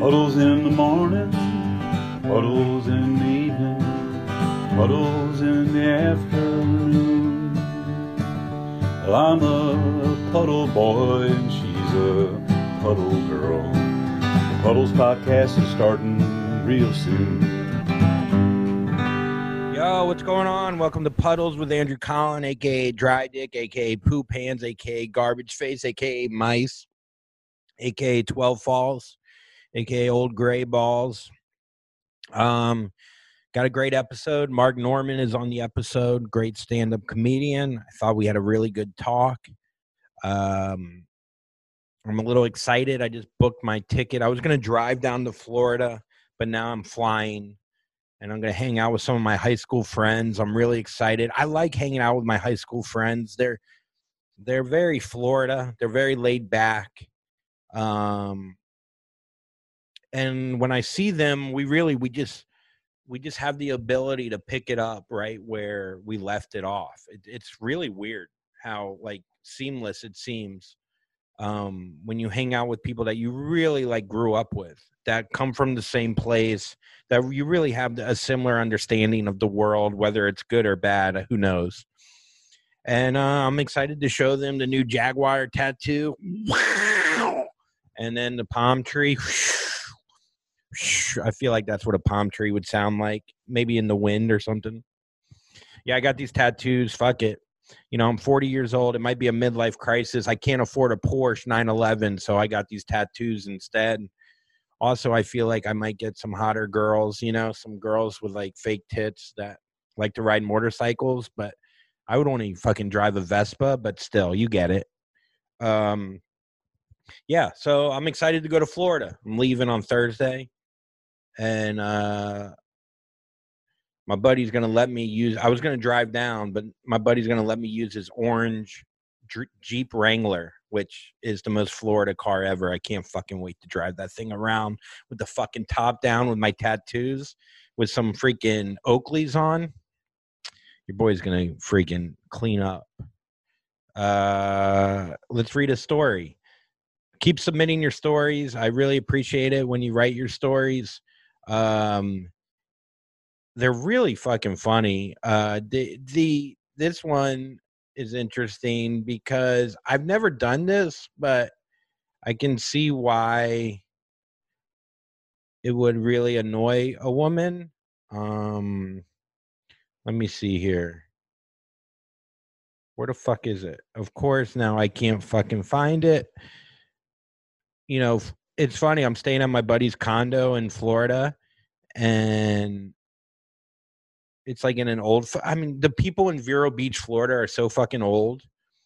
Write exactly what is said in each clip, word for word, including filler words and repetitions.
Puddles in the morning, puddles in the evening, puddles in the afternoon. Well, I'm a puddle boy and she's a puddle girl. The Puddles podcast is starting real soon. Yo, what's going on? Welcome to Puddles with Andrew Collin, a k a. Dry Dick, a k a. Poop Hands, a k a. Garbage Face, a k a. Mice, a k a twelve Falls, a k a. Old Gray Balls. Um, got a great episode. Mark Norman is on the episode. Great stand-up comedian. I thought we had a really good talk. Um, I'm a little excited. I just booked my ticket. I was going to drive down to Florida, but now I'm flying. And I'm going to hang out with some of my high school friends. I'm really excited. I like hanging out with my high school friends. They're they're very Florida. They're very laid back. Um, and when I see them, we really we just we just have the ability to pick it up right where we left it off. It, it's really weird how like seamless it seems um, when you hang out with people that you really like grew up with, that come from the same place, that you really have a similar understanding of the world, whether it's good or bad, who knows. And uh, I'm excited to show them the new Jaguar tattoo. Wow. And then the palm tree. I feel like that's what a palm tree would sound like, maybe in the wind or something. Yeah, I got these tattoos. Fuck it. You know, I'm forty years old. It might be a midlife crisis. I can't afford a Porsche nine eleven, so I got these tattoos instead. Also, I feel like I might get some hotter girls, you know, some girls with like fake tits that like to ride motorcycles, but I would only fucking drive a Vespa, but still, you get it. Um, yeah, so I'm excited to go to Florida. I'm leaving on Thursday, and uh, my buddy's going to let me use, I was going to drive down, but my buddy's going to let me use his orange Jeep Wrangler, which is the most Florida car ever. I can't fucking wait to drive that thing around with the fucking top down with my tattoos with some freaking Oakleys on. Your boy's going to freaking clean up. Uh, let's read a story. Keep submitting your stories. I really appreciate it when you write your stories. Um, they're really fucking funny. Uh, the, the, this one is interesting because I've never done this, but I can see why it would really annoy a woman. Um, let me see here. Where the fuck is it? Of course, now I can't fucking find it. You know, it's funny. I'm staying at my buddy's condo in Florida, and it's like in an old, I mean, the people in Vero Beach, Florida are so fucking old.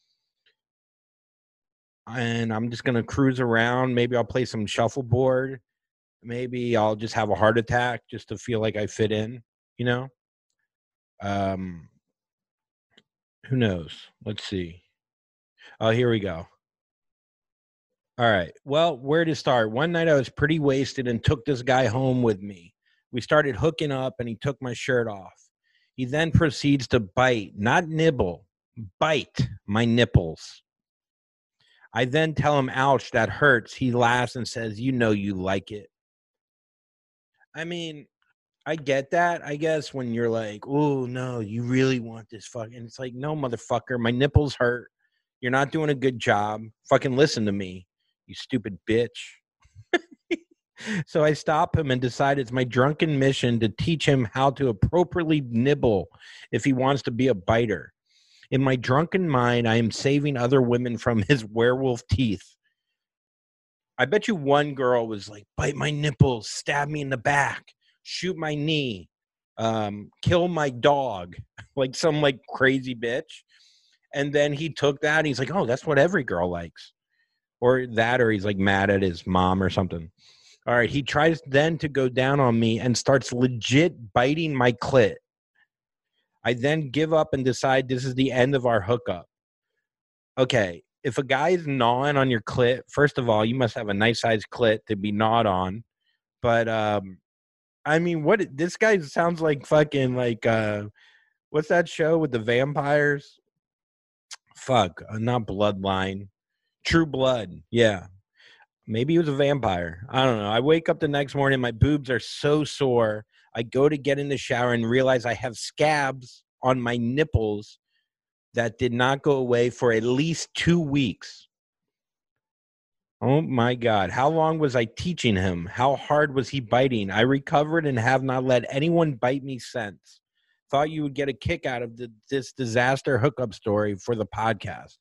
And I'm just going to cruise around. Maybe I'll play some shuffleboard. Maybe I'll just have a heart attack just to feel like I fit in, you know? Um, who knows? Let's see. Oh, here we go. All right. Well, where to start? One night I was pretty wasted and took this guy home with me. We started hooking up and he took my shirt off. He then proceeds to bite, not nibble, bite my nipples. I then tell him, ouch, that hurts. He laughs and says, you know you like it. I mean, I get that, I guess, when you're like, oh, no, you really want this fucking. It's like, no, motherfucker, my nipples hurt. You're not doing a good job. Fucking listen to me, you stupid bitch. So I stop him and decide it's my drunken mission to teach him how to appropriately nibble if he wants to be a biter. In my drunken mind, I am saving other women from his werewolf teeth. I bet you one girl was like, bite my nipples, stab me in the back, shoot my knee, um, kill my dog, like some like crazy bitch. And then he took that and he's like, oh, that's what every girl likes. Or that, or he's like mad at his mom or something. All right, he tries then to go down on me and starts legit biting my clit. I then give up and decide this is the end of our hookup. Okay, if a guy's gnawing on your clit, first of all, you must have a nice sized clit to be gnawed on. But um, I mean, what this guy sounds like fucking like uh, what's that show with the vampires? Fuck, uh, not Bloodline, True Blood. Yeah. Maybe he was a vampire. I don't know. I wake up the next morning, my boobs are so sore. I go to get in the shower and realize I have scabs on my nipples that did not go away for at least two weeks. Oh my God. How long was I teaching him? How hard was he biting? I recovered and have not let anyone bite me since. Thought you would get a kick out of the, this disaster hookup story for the podcast.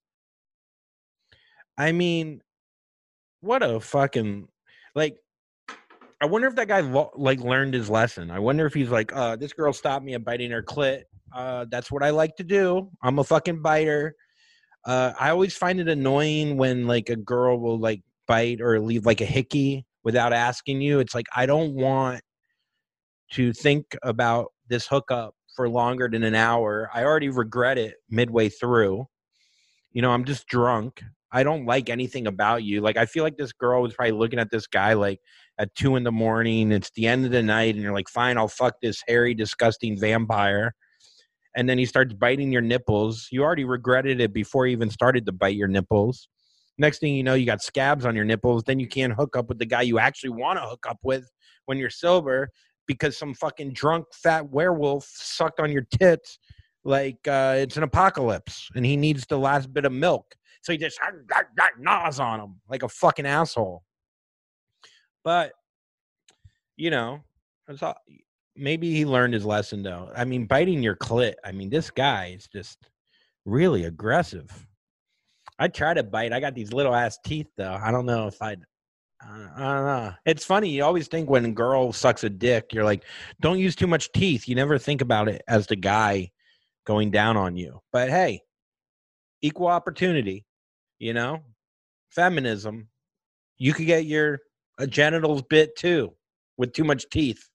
I mean, what a fucking, like, I wonder if that guy lo- like learned his lesson. I wonder if he's like, uh, this girl stopped me at biting her clit. Uh, that's what I like to do. I'm a fucking biter. Uh, I always find it annoying when like a girl will like bite or leave like a hickey without asking you. It's like, I don't want to think about this hookup for longer than an hour. I already regret it midway through. You know, I'm just drunk. I don't like anything about you. Like, I feel like this girl was probably looking at this guy like at two in the morning. It's the end of the night, and you're like, fine, I'll fuck this hairy, disgusting vampire. And then he starts biting your nipples. You already regretted it before he even started to bite your nipples. Next thing you know, you got scabs on your nipples. Then you can't hook up with the guy you actually want to hook up with when you're sober because some fucking drunk fat werewolf sucked on your tits like uh, it's an apocalypse, and he needs the last bit of milk. So he just gnaws on him like a fucking asshole. But, you know, it's all, maybe he learned his lesson, though. I mean, biting your clit. I mean, this guy is just really aggressive. I try to bite. I got these little ass teeth, though. I don't know if I'd. I don't know. It's funny. You always think when a girl sucks a dick, you're like, don't use too much teeth. You never think about it as the guy going down on you. But hey, equal opportunity, you know, feminism. You could get your uh, genitals bit too with too much teeth.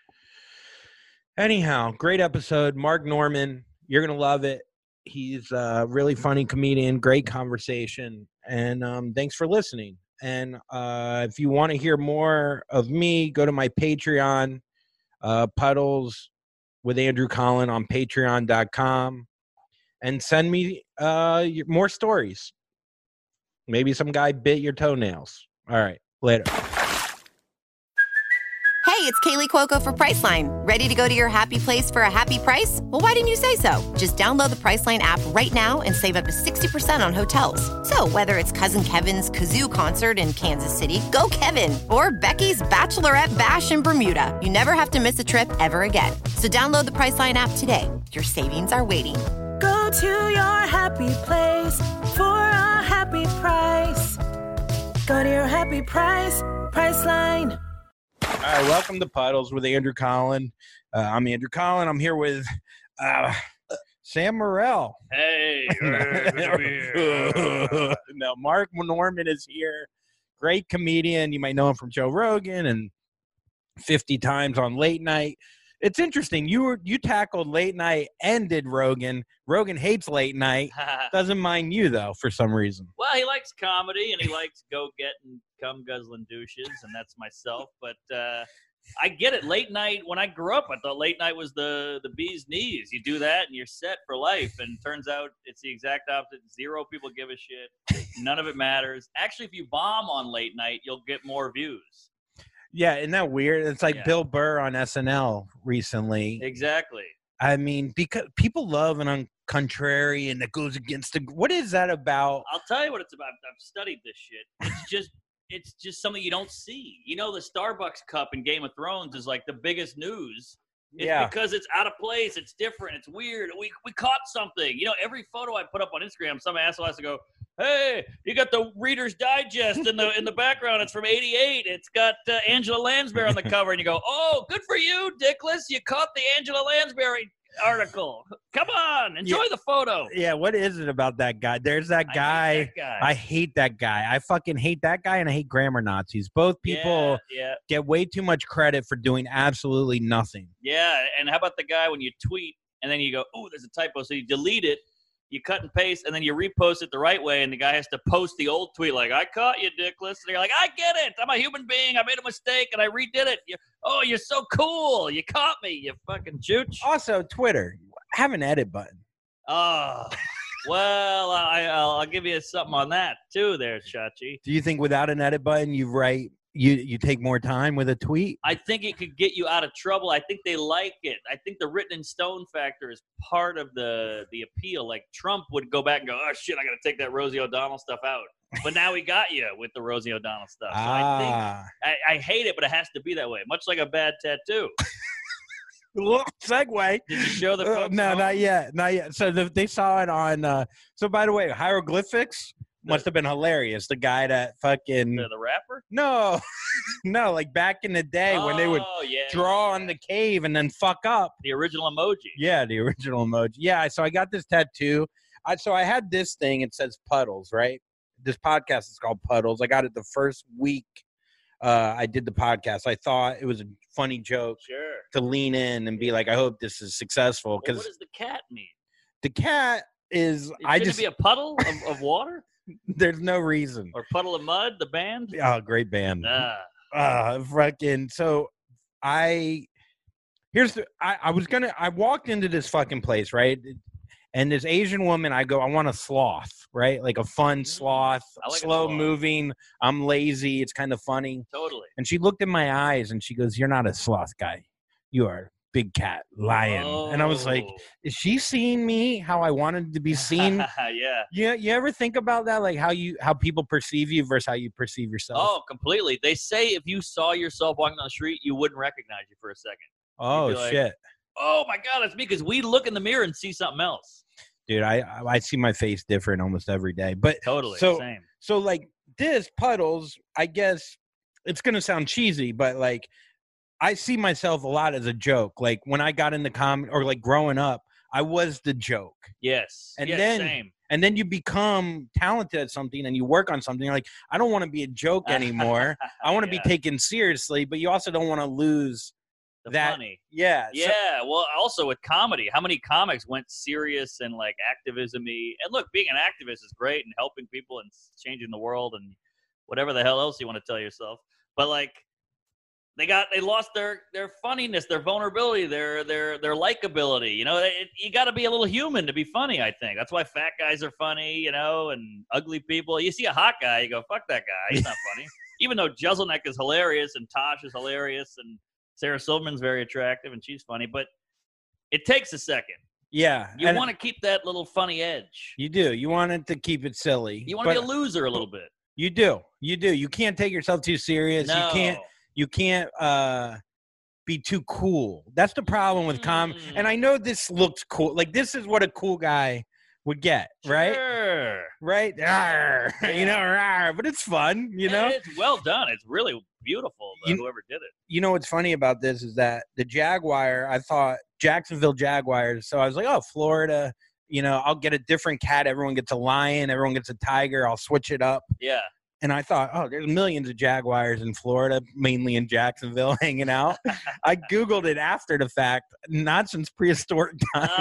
Anyhow, great episode. Mark Norman, you're going to love it. He's a really funny comedian, great conversation. And um, thanks for listening. And uh, if you want to hear more of me, go to my Patreon, uh, Puddles with Andrew Collin on patreon dot com, and send me uh, more stories. Maybe some guy bit your toenails. All right, later. Hey, it's Kaylee Cuoco for Priceline. Ready to go to your happy place for a happy price? Well, why didn't you say so? Just download the Priceline app right now and save up to sixty percent on hotels. So whether it's Cousin Kevin's Kazoo Concert in Kansas City, go Kevin, or Becky's Bachelorette Bash in Bermuda, you never have to miss a trip ever again. So download the Priceline app today. Your savings are waiting. Go to your happy place for a happy price. Go to your happy price, Priceline. All right, welcome to Puddles with Andrew Collin. Uh, I'm Andrew Collin. I'm here with uh, Sam Morrell. Hey. No, Mark Norman is here. Great comedian. You might know him from Joe Rogan and fifty times on Late Night. It's interesting. You were you tackled Late Night and did Rogan. Rogan hates Late Night. Doesn't mind you, though, for some reason. Well, he likes comedy, and he likes go-getting, cum-guzzling douches, and that's myself. But uh, I get it. Late Night, when I grew up, I thought Late Night was the, the bee's knees. You do that, and you're set for life. And it turns out it's the exact opposite. Zero people give a shit. None of it matters. Actually, if you bomb on Late Night, you'll get more views. Yeah, isn't that weird? It's like Yeah. Bill Burr on S N L recently. Exactly. I mean, because people love an un- contrarian that goes against the. What is that about? I'll tell you what it's about. I've studied this shit. It's just it's just something you don't see. You know, the Starbucks cup in Game of Thrones is like the biggest news. It's Yeah. because it's out of place. It's different. It's weird. We we caught something. You know, every photo I put up on Instagram, some asshole has to go, hey, you got the Reader's Digest in the in the background. It's from eighty-eight. It's got uh, Angela Lansbury on the cover. And you go, oh, good for you, Dickless. You caught the Angela Lansbury article. Come on. Enjoy Yeah. the photo. Yeah, what is it about that guy? There's that I hate guy. that guy. I hate that guy. I fucking hate that guy, and I hate grammar Nazis. Both people Yeah, yeah. get way too much credit for doing absolutely nothing. Yeah, and how about the guy when you tweet and then you go, oh, there's a typo, so you delete it, you cut and paste, and then you repost it the right way, and the guy has to post the old tweet like, I caught you, Dickless. And you're like, I get it. I'm a human being. I made a mistake, and I redid it. You, oh, you're so cool. You caught me, you fucking chooch. Also, Twitter, have an edit button. Oh, Well, I, I'll, I'll give you something on that too, there, Chachi. Do you think without an edit button, you write you you take more time with a tweet? I think it could get you out of trouble. I think they like it. I think the written in stone factor is part of the the appeal. Like Trump would go back and go, "Oh shit, I got to take that Rosie O'Donnell stuff out." But now he got you with the Rosie O'Donnell stuff. So ah. I think I, I hate it, but it has to be that way. Much like a bad tattoo. Segue. Did you show the Uh, folks no, at home? not yet, not yet. So the, they saw it on. Uh, so by the way, hieroglyphics must have been hilarious. The guy that fucking The, the rapper? no, no, like back in the day when they would Oh, yeah, draw yeah. on the cave and then fuck up. The original emoji. Yeah, the original emoji. Yeah, so I got this tattoo. I so I had this thing. It says Puddles, right? This podcast is called Puddles. I got it the first week uh, I did the podcast. I thought it was a funny joke Sure. to lean in and be like, I hope this is successful Well, because what does the cat mean? the cat is. It I shouldn't just be a puddle of, of water there's no reason. or puddle of mud. The band. Oh, great band. Ah, Uh, fucking. So I here's the. I, I was gonna. I walked into this fucking place, right? And this Asian woman, I go, I want a sloth, right? Like a fun sloth, I like a slow sloth. moving. I'm lazy. It's kind of funny. totally. And she looked in my eyes and she goes, "You're not a sloth guy. You are a big cat lion." And I was like, Oh. "Is she seeing me how I wanted to be seen?" yeah. Yeah, you ever think about that, like how you how people perceive you versus how you perceive yourself? Oh, completely. They say if you saw yourself walking down the street, you wouldn't recognize you for a second. oh be like, shit, Oh my God, that's me. Because we look in the mirror and see something else. dude! I I I see my face different almost every day. But Totally. So- Same. so like this Puddles, I guess it's gonna sound cheesy, but like I see myself a lot as a joke. Like when I got into comedy or like growing up, I was the joke. Yes. And yes, then- same. And then you become talented at something and you work on something. You're like, I don't want to be a joke anymore. I want to Yeah. be taken seriously, but you also don't want to lose The that. funny. Yeah. so- Yeah, well, also with comedy, how many comics went serious and like activism-y? And look, being an activist is great and helping people and changing the world and whatever the hell else you want to tell yourself. But like, they got they lost their their funniness, their vulnerability, their their their likability. You know, it, you got to be a little human to be funny. I think that's why fat guys are funny. You know, and ugly people. You see a hot guy, you go, "Fuck that guy, he's not funny." Even though Jeselnik is hilarious and Tosh is hilarious and Sarah Silverman's very attractive and she's funny, but it takes a second. Yeah. You and want to keep that little funny edge. You do. You want it to keep it silly. You want to but be a loser a little bit. You do. You do. You can't take yourself too serious. No. You can't. You can't uh, be too cool. That's the problem with com. Mm. And I know this looks cool. Like this is what a cool guy would get, right? Sure. Right? Arr, you know, arr, but it's fun. You know. And it's well done. It's really beautiful. uh, You- whoever did it. You know what's funny about this is that the Jaguar. I thought Jacksonville Jaguars. So I was like, oh, Florida. You know, I'll get a different cat. Everyone gets a lion. Everyone gets a tiger. I'll switch it up. Yeah. And I thought, oh, there's millions of Jaguars in Florida, mainly in Jacksonville, hanging out. I Googled it after the fact, not since prehistoric times.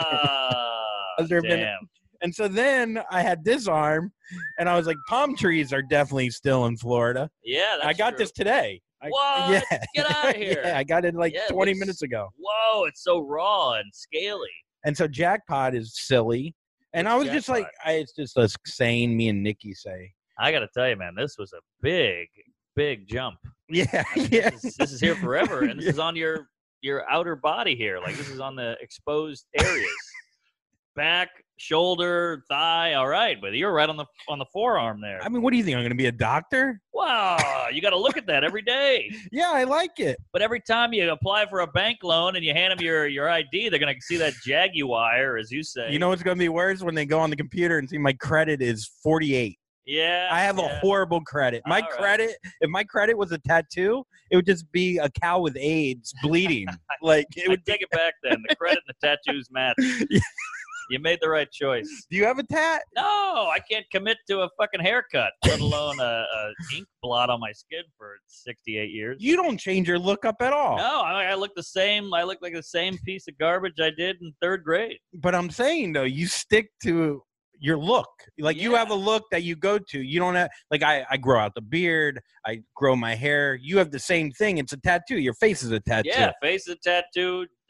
Ah, Has there been- damn. And so then I had this arm, and I was like, palm trees are definitely still in Florida. Yeah, that's I got true. this today. I, What? Yeah. Get outta here. yeah, I got it like Yeah, it twenty looks- minutes ago. Whoa, it's so raw and scaly. And so Jackpot is silly. And I was What's just like, I, it's just a saying me and Nikki say. I got to tell you, man, this was a big, big jump. Yeah, I mean, yeah. This is, this is here forever, and this is on your your outer body here. Like this is on the exposed areas, back, shoulder, thigh. All right, but you're right on the on the forearm there. I mean, what do you think? I'm going to be a doctor? Wow, you got to look at that every day. Yeah, I like it. But every time you apply for a bank loan and you hand them your, your I D, they're going to see that Jaguar, as you say. You know what's going to be worse when they go on the computer and see my credit is forty-eight. Yeah. I have yeah. a horrible credit. My All right. credit, if my credit was a tattoo, it would just be a cow with AIDS bleeding. Like it I would. take it back then. The credit and the tattoos match. You made the right choice. Do you have a tat? No, I can't commit to a fucking haircut, let alone a, a ink blot on my skin for sixty-eight years. You don't change your look up at all. No, I, I look the same. I look like the same piece of garbage I did in third grade. But I'm saying though, you stick to your look. Like you Yeah. have a look that you go to. You don't have like I, I grow out the beard, I grow my hair. You have the same thing. It's a tattoo. Your face is a tattoo. Yeah, face is a tattoo.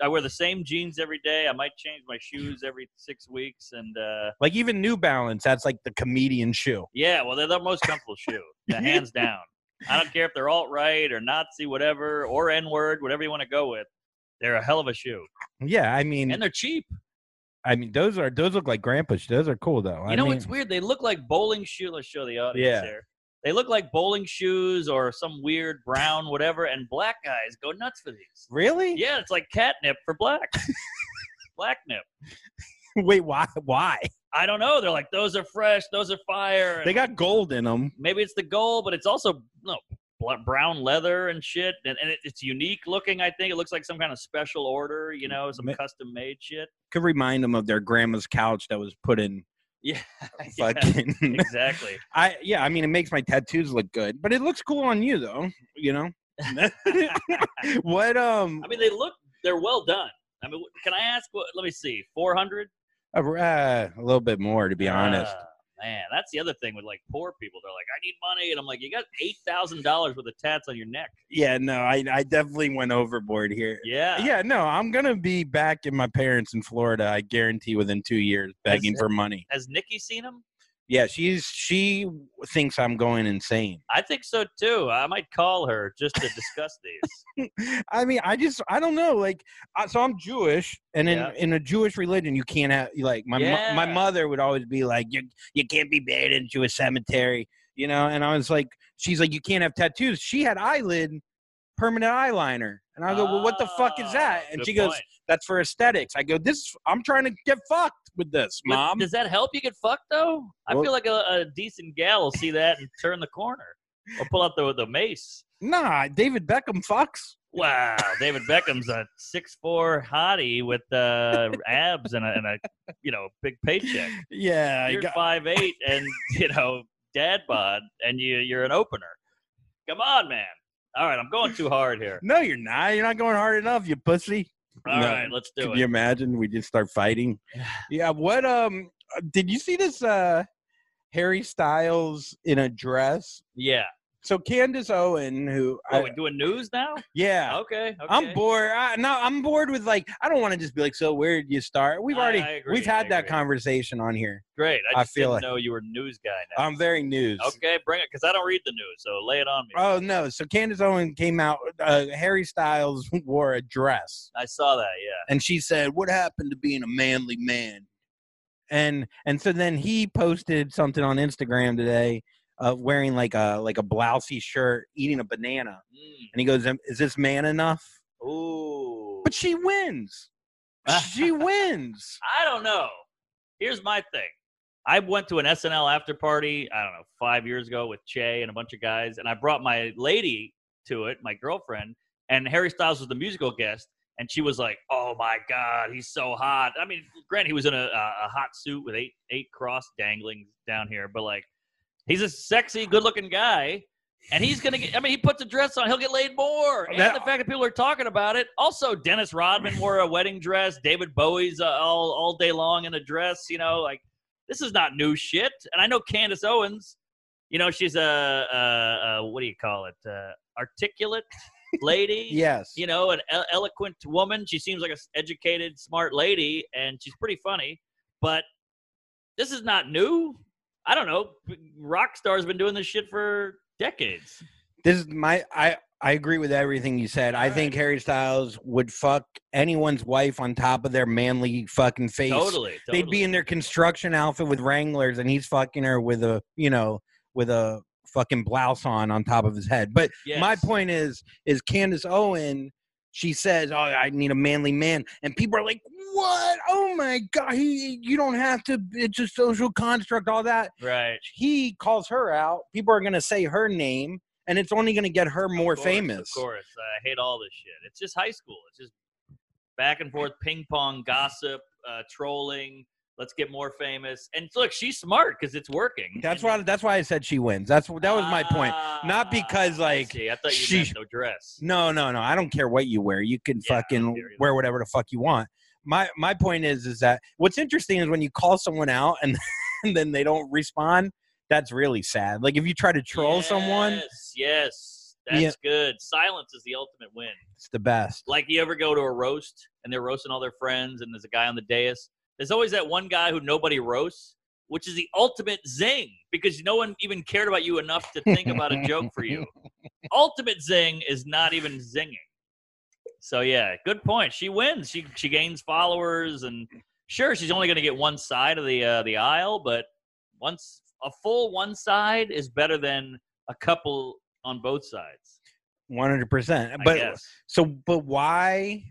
I wear the same jeans every day. I might change my shoes every six weeks, and uh, Like even New Balance, that's like the comedian shoe. yeah, well, they're the most comfortable shoe, yeah, hands down. I don't care if they're alt-right or Nazi, whatever, or N-word, whatever you want to go with. They're a hell of a shoe, Yeah, I mean, and they're cheap. I mean, those are those look like grandpa shoes. Those are cool though. You I know, mean, it's weird. They look like bowling shoes. Let's show the audience Yeah. here. They look like bowling shoes or some weird brown whatever, and black guys go nuts for these. Really? Yeah, it's like catnip for black. Black nip. Wait, why? Why? I don't know. They're like, those are fresh. Those are fire. They got gold in them. Maybe it's the gold, but it's also no bl- brown leather and shit, and, and it, it's unique looking. I think it looks like some kind of special order, you know, some Ma- custom made shit. Could remind them of their grandma's couch that was put in Yeah, yeah, fucking. exactly. I yeah. I mean, it makes my tattoos look good, but it looks cool on you though. You know. What um? I mean, they look. They're well done. I mean, can I ask? What? Let me see. Four hundred. Uh, a little bit more, to be honest. Man, that's the other thing with like poor people. They're like, I need money, and I'm like, you got eight thousand dollars worth of tats on your neck. Yeah, no, I I definitely went overboard here. Yeah, Yeah, no, I'm gonna be back in my parents in Florida. I guarantee within two years, begging Has- for money. Has Nikki seen him? Yeah, she's she thinks I'm going insane. I think so too. I might call her just to discuss these. I mean, I just I don't know. Like, I, so I'm Jewish, and in Yeah. in a Jewish religion, you can't have like my mo- my Yeah. mother would always be like, you you can't be buried into a cemetery, you know. And I was like, she's like, you can't have tattoos. She had eyelid permanent eyeliner, and I go, well, what the fuck is that? Ah, And good she goes, point. that's for aesthetics. I go, this I'm trying to get fucked with this, But mom. does that help you get fucked though? I Well- feel like a, a decent gal will see that and turn the corner or pull out the the mace. Nah, David Beckham fucks. Wow, David Beckham's a six four hottie with uh, abs and a, and a you know big paycheck. Yeah, I You're got, five eight and you know dad bod, and you you're an opener. Come on, man. All right, I'm going too hard here. no, you're not. You're not going hard enough, you pussy. All No. right, let's do Can it. you imagine we just start fighting? Yeah. What um did you see this uh Harry Styles in a dress? Yeah. So Candace Owen, who Oh, I, we doing news now? yeah. Okay. okay. I'm bored. I, no, I'm bored with like I don't want to just be like so weird. You start. We've I- already I agree, we've had I that agree. conversation on here. Great. I I just feel didn't like- know you were a news guy now. I'm very news. Okay, bring it because I don't read the news. So lay it on me. Oh no! So Candace Owen came out. Uh, Harry Styles wore a dress, I saw that. Yeah. and she said, "What happened to being a manly man?" And and so then he posted something on Instagram today of wearing like a like a blousey shirt, eating a banana, Mm. and he goes, "Is this man enough?" Ooh. But she wins. She wins. I don't know. Here's my thing. I went to an S N L after party, I don't know, five years ago with Che and a bunch of guys, and I brought my lady to it, my girlfriend, and Harry Styles was the musical guest, and she was like, "Oh my God, he's so hot." I mean, granted, he was in a, a hot suit with eight eight cross dangling down here, but like, he's a sexy, good-looking guy. And he's going to get, I mean, he puts a dress on, he'll get laid more. And That- the fact that people are talking about it. Also, Dennis Rodman wore a wedding dress. David Bowie's uh, all, all day long in a dress. You know, like, this is not new shit. And I know Candace Owens, you know, she's a, a, a what do you call it? Uh, articulate lady. Yes. You know, an e- eloquent woman. She seems like an educated, smart lady, and she's pretty funny. But this is not new. I don't know. Rock stars been doing this shit for decades. This is my I I agree with everything you said. I All think Harry Styles would fuck anyone's wife on top of their manly fucking face. Totally, totally. They'd be in their construction outfit with Wranglers, and he's fucking her with a, you know, with a fucking blouse on on top of his head. But Yes. my point is, is Candace Owen, she says, "Oh, I need a manly man," and people are like, "What? Oh my God, he, you don't have to. It's a social construct, all that." Right. He calls her out. People are gonna say her name, and it's only gonna get her more Of course, famous. Of course. I hate all this shit. It's just high school. It's just back and forth ping pong, gossip, uh, trolling. Let's get more famous. And look, she's smart because it's working. That's And- why. That's why I said she wins. That's that was my point. Not because, Ah, I like, see. I thought you she- meant no dress. No, no, no. I don't care what you wear. You can Yeah, I don't fucking care either. wear whatever the fuck you want. My my point is is that what's interesting is when you call someone out and, and then they don't respond. That's really sad. Like if you try to troll someone. Yes, yes. That's Yeah. good. Silence is the ultimate win. It's the best. Like, you ever go to a roast and they're roasting all their friends and there's a guy on the dais? There's always that one guy who nobody roasts, which is the ultimate zing because no one even cared about you enough to think about a joke for you. Ultimate zing is not even zinging. So, yeah, good point. She wins. She she gains followers, and sure, she's only going to get one side of the uh, the aisle, but once a full one side is better than a couple on both sides. one hundred percent. I But guess. so, but why,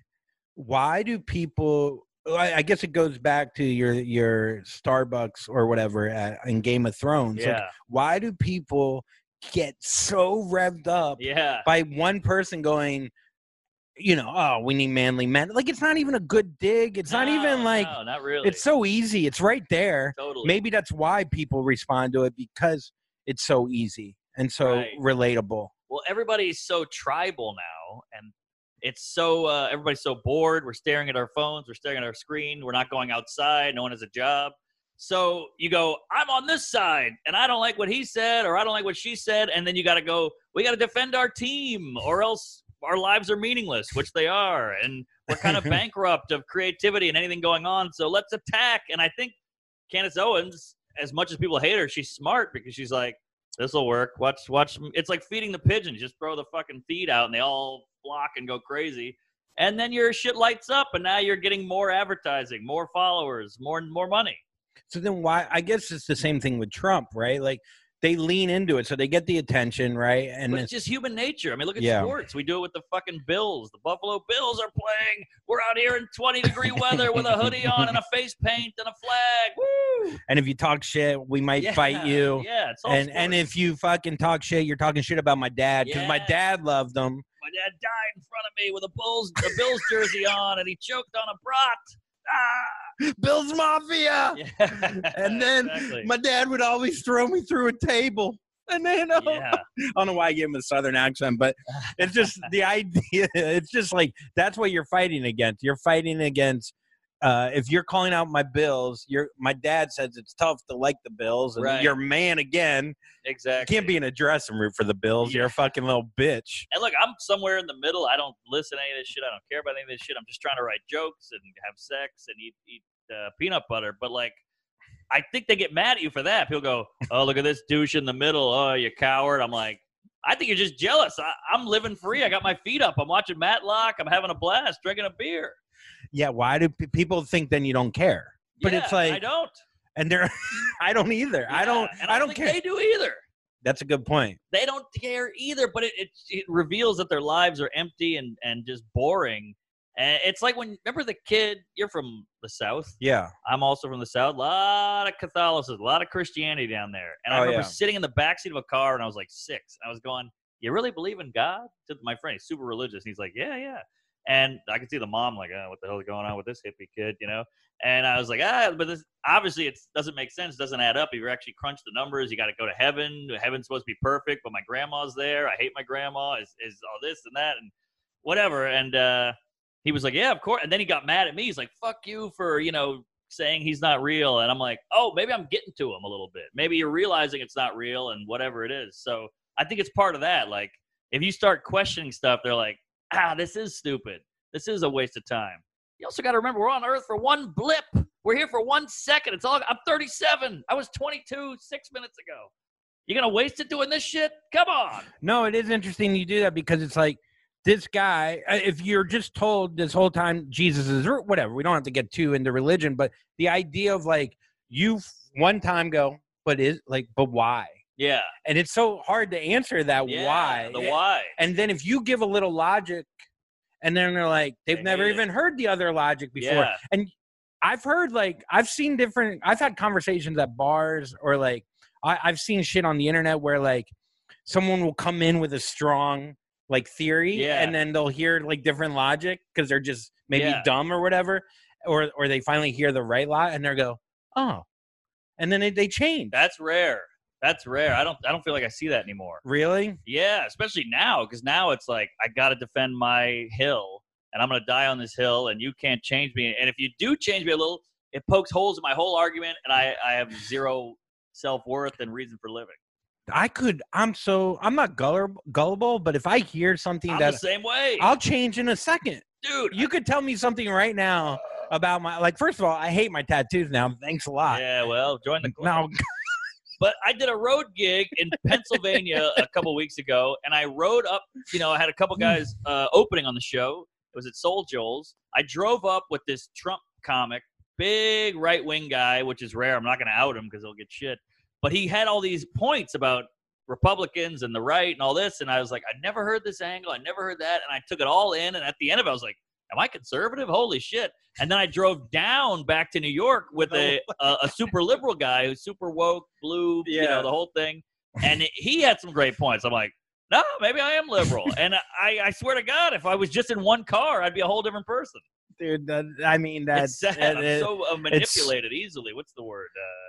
why do people, I I guess it goes back to your, your Starbucks or whatever at, in Game of Thrones. Like, Yeah. why do people get so revved up Yeah. by one person going, you know, oh, we need manly men. Like, it's not even a good dig. It's not even No, like, no, not really. it's so easy. It's right there. Totally. Maybe that's why people respond to it, because it's so easy and so Right. relatable. Well, everybody's so tribal now, and it's so uh, everybody's so bored. We're staring at our phones. We're staring at our screen. We're not going outside. No one has a job. So you go, I'm on this side, and I don't like what he said, or I don't like what she said, and then you got to go, we got to defend our team, or else our lives are meaningless, which they are, and we're kind of bankrupt of creativity and anything going on. So let's attack. And I think Candace Owens, as much as people hate her, she's smart because she's like, this will work. Watch, watch. It's like feeding the pigeons. Just throw the fucking feed out, and they all flock and go crazy. And then your shit lights up, and now you're getting more advertising, more followers, more more money. So then why, I guess it's the same thing with Trump, right? Like, they lean into it, so they get the attention, right? And But it's it's just human nature. I mean, look at Yeah. sports. We do it with the fucking Bills. The Buffalo Bills are playing. We're out here in twenty degree weather with a hoodie on and a face paint and a flag. Woo! and if you talk shit, we might fight you. Yeah, it's all And sports. and if you fucking talk shit, you're talking shit about my dad, because my Yeah. dad loved them. my dad died in front of me with a Bulls a Bills jersey on, and he choked on a brat. Ah! Bill's Mafia. Yeah. And then exactly. my dad would always throw me through a table. And then oh, yeah. I don't know why I gave him a southern accent, but it's just the idea. It's just like, that's what you're fighting against. You're fighting against, uh, if you're calling out my Bills, you're, my dad says it's tough to like the Bills, and Right. you're a man again. Exactly. You can't be in a dressing room for the Bills. You're a fucking little bitch. And look, I'm somewhere in the middle. I don't listen to any of this shit. I don't care about any of this shit. I'm just trying to write jokes and have sex and eat eat uh, peanut butter. But like, I think they get mad at you for that. People go, "Oh, look at this douche in the middle. Oh, you coward." I'm like, I think you're just jealous. I, I'm living free. I got my feet up. I'm watching Matlock. I'm having a blast, drinking a beer. Yeah, why do p- people think then you don't care? But Yeah, it's like, I don't. and they're, I don't either. I don't, Yeah, and I don't think care. They do either. That's a good point. They don't care either, but it, it, it reveals that their lives are empty and, and just boring. And it's like when, remember the kid, you're from the South. Yeah. I'm also from the South. A lot of Catholicism, a lot of Christianity down there. And I Oh, remember yeah. sitting in the backseat of a car when I was like six. I was going, you really believe in God? To my friend, he's super religious. And he's like, yeah, yeah. And I could see the mom like, oh, what the hell is going on with this hippie kid, you know? And I was like, ah, but this obviously it doesn't make sense. It doesn't add up. If you actually crunch the numbers, you got to go to heaven. Heaven's supposed to be perfect, but my grandma's there. I hate my grandma. Is is all this and that and whatever. And uh, he was like, yeah, of course. And then he got mad at me. He's like, fuck you for, you know, saying he's not real. And I'm like, oh, maybe I'm getting to him a little bit. Maybe you're realizing it's not real and whatever it is. So I think it's part of that. Like, if you start questioning stuff, they're like, ah, this is stupid. This is a waste of time. You also got to remember, we're on Earth for one blip. We're here for one second. It's all. I'm thirty-seven. I was twenty-two six minutes ago. You gonna waste it doing this shit? Come on. No, it is interesting you do that, because it's like, this guy, uh, if you're just told this whole time Jesus is, or whatever, we don't have to get too into religion, but the idea of like, you f- one time go, but is like, but why? Yeah. And it's so hard to answer that Yeah, why. The why. And then if you give a little logic, and then they're like, they've They never hate it. even heard the other logic before. Yeah. And I've heard, like, I've seen different, I've had conversations at bars, or like, I, I've seen shit on the internet where like someone will come in with a strong like theory, Yeah. and then they'll hear like different logic because they're just maybe Yeah. dumb or whatever, or or they finally hear the right lot and they go, oh, and then they, they change. That's rare. That's rare. I don't. I don't feel like I see that anymore. Really? Yeah, especially now, because now it's like I got to defend my hill, and I'm gonna die on this hill, and you can't change me. And if you do change me a little, it pokes holes in my whole argument, and I, I have zero self worth and reason for living. I could. I'm so. I'm not gullible, gullible, but if I hear something I'm that the same way, I'll change in a second. dude. You could tell me something right now about my. Like, first of all, I hate my tattoos now. Thanks a lot. Yeah, well, join the club. Now, But I did a road gig in Pennsylvania a couple weeks ago, and I rode up. You know, I had a couple guys uh, opening on the show. It was at Soul Joel's. I drove up with this Trump comic, big right wing guy, which is rare. I'm not going to out him because he'll get shit. But he had all these points about Republicans and the right and all this, and I was like, I never heard this angle. I never heard that, and I took it all in. And at the end of it, I was like, am I conservative? Holy shit. And then I drove down back to New York with a, a, a super liberal guy who's super woke, blue, you Yeah. know, the whole thing. And he had some great points. I'm like, no, maybe I am liberal. And I, I swear to God, if I was just in one car, I'd be a whole different person. dude, that, I mean, It's that's sad. it- I'm it- so uh, manipulated easily. What's the word? Uh,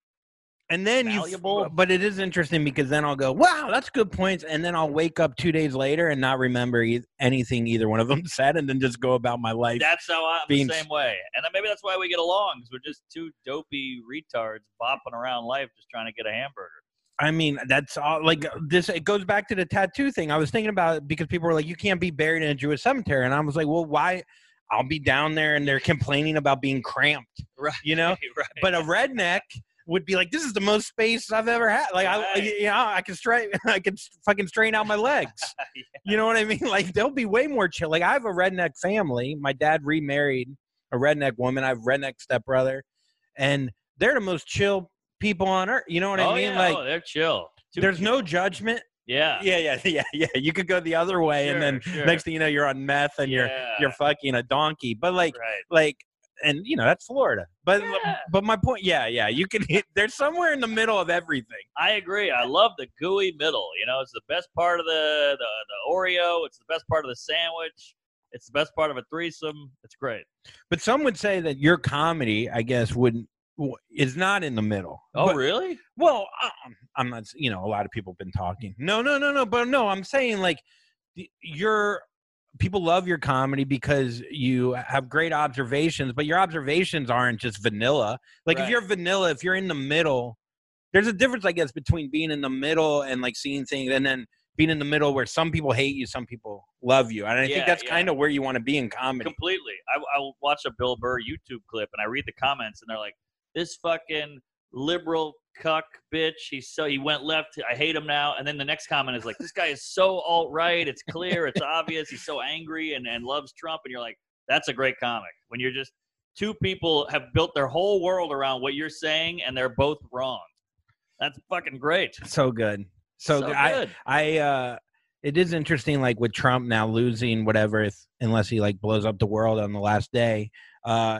and then you, malleable. but it is interesting because then I'll go, wow, that's good points, and then I'll wake up two days later and not remember e- anything either one of them said, and then just go about my life. that's how I'm Being- the same way. And then maybe that's why we get along, because we're just two dopey retards bopping around life just trying to get a hamburger. I mean, that's all. Like this, it goes back to the tattoo thing. I was thinking about it because people were like, "You can't be buried in a Jewish cemetery," and I was like, "Well, why?" I'll be down there, and they're complaining about being cramped, Right. you know. right. But a redneck would be like, "This is the most space I've ever had. Like, I, Right. you know, I can straight, I can fucking straighten out my legs. Yeah. You know what I mean? Like, they'll be way more chill. Like, I have a redneck family. My dad remarried a redneck woman. I have a redneck stepbrother, and they're the most chill people on earth. You know what oh, I mean? yeah. Like, oh, they're chill. Too there's no chill. judgment. Yeah. Yeah, yeah, yeah, yeah. You could go the other way, and Sure, then sure. next thing you know, you're on meth and you're Yeah. you're fucking a donkey. But like, Right. like, and you know that's Florida. But Yeah. but my point, yeah, yeah, you can hit. There's somewhere in the middle of everything. I agree. I love the gooey middle. You know, it's the best part of the, the, the Oreo. It's the best part of the sandwich. It's the best part of a threesome. It's great. But some would say that your comedy, I guess, wouldn't w- is not in the middle. Oh, But- really? Well, um, I'm not. You know, a lot of people have been talking. No, no, no, no. But no, I'm saying like the- your people love your comedy because you have great observations, but your observations aren't just vanilla. Like if Right. you're vanilla, if you're in the middle, there's a difference, I guess, between being in the middle and like seeing things, and then being in the middle where some people hate you, some people love you. And I Yeah, think that's yeah. kind of where you want to be in comedy. Completely. I, I watch a Bill Burr YouTube clip and I read the comments and they're like, this fucking liberal cuck bitch. He's so, he went left. I hate him now. And then the next comment is like, this guy is so alt-right. It's clear. It's obvious. He's so angry and, and loves Trump. And you're like, that's a great comic. When you're just two people have built their whole world around what you're saying and they're both wrong. That's fucking great. So good. So, So good. I, good. I, uh, it is interesting, like with Trump now losing whatever, if, unless he like blows up the world on the last day. Uh,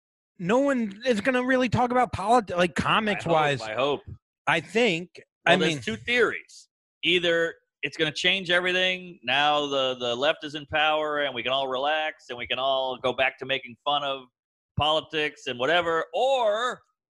no one is going to really talk about politics, like comics I hope, wise. I hope. I think. Well, I there's mean, two theories. Either it's going to change everything. Now the, the left is in power and we can all relax and we can all go back to making fun of politics and whatever. Or,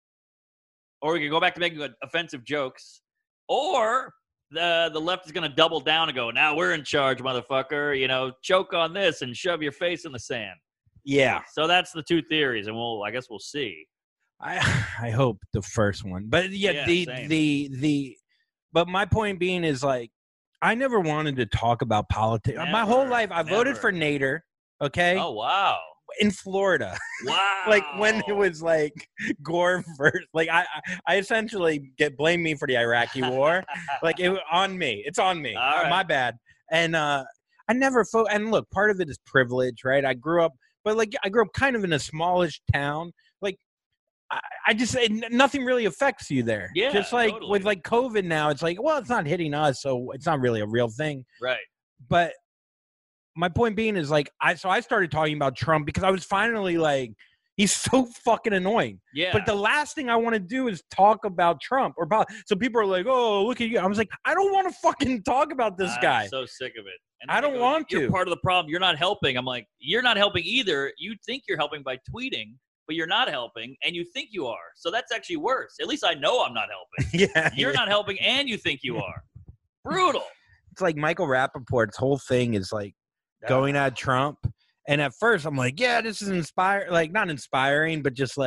or we can go back to making offensive jokes. Or the, the left is going to double down and go, now we're in charge, motherfucker. You know, choke on this and shove your face in the sand. yeah. So that's the two theories. And we'll, I guess we'll see. I I hope the first one, but yeah, Yeah, the same. the the. But my point being is like, I never wanted to talk about politics. My whole Never, life, I voted never. for Nader. Okay, Oh, wow. in Florida. Wow. Like when it was like Gore first, like I, I I essentially get blame me for the Iraqi war, like it on me. It's on me. All Uh, right. My bad. And uh, I never fo- and look, part of it is privilege, right? I grew up, but like I grew up kind of in a smallish town. Like I, I just it, nothing really affects you there. Yeah, just like totally. with like COVID now, it's like well, it's not hitting us, so it's not really a real thing. Right. But my point being is like I so I started talking about Trump because I was finally like he's so fucking annoying. Yeah. But the last thing I want to do is talk about Trump or about so people are like, "Oh, look at you." I was like, "I don't want to fucking talk about this I'm guy." so sick of it. And I they don't go, want You're to. part of the problem. You're not helping. I'm like, you're not helping either. You think you're helping by tweeting, but you're not helping, and you think you are. So that's actually worse. At least I know I'm not helping. yeah. You're yeah. not helping, and you think you are. Brutal. It's like Michael Rappaport's whole thing is like going at Trump. And at first I'm like, yeah, this is inspired, like not inspiring, but just like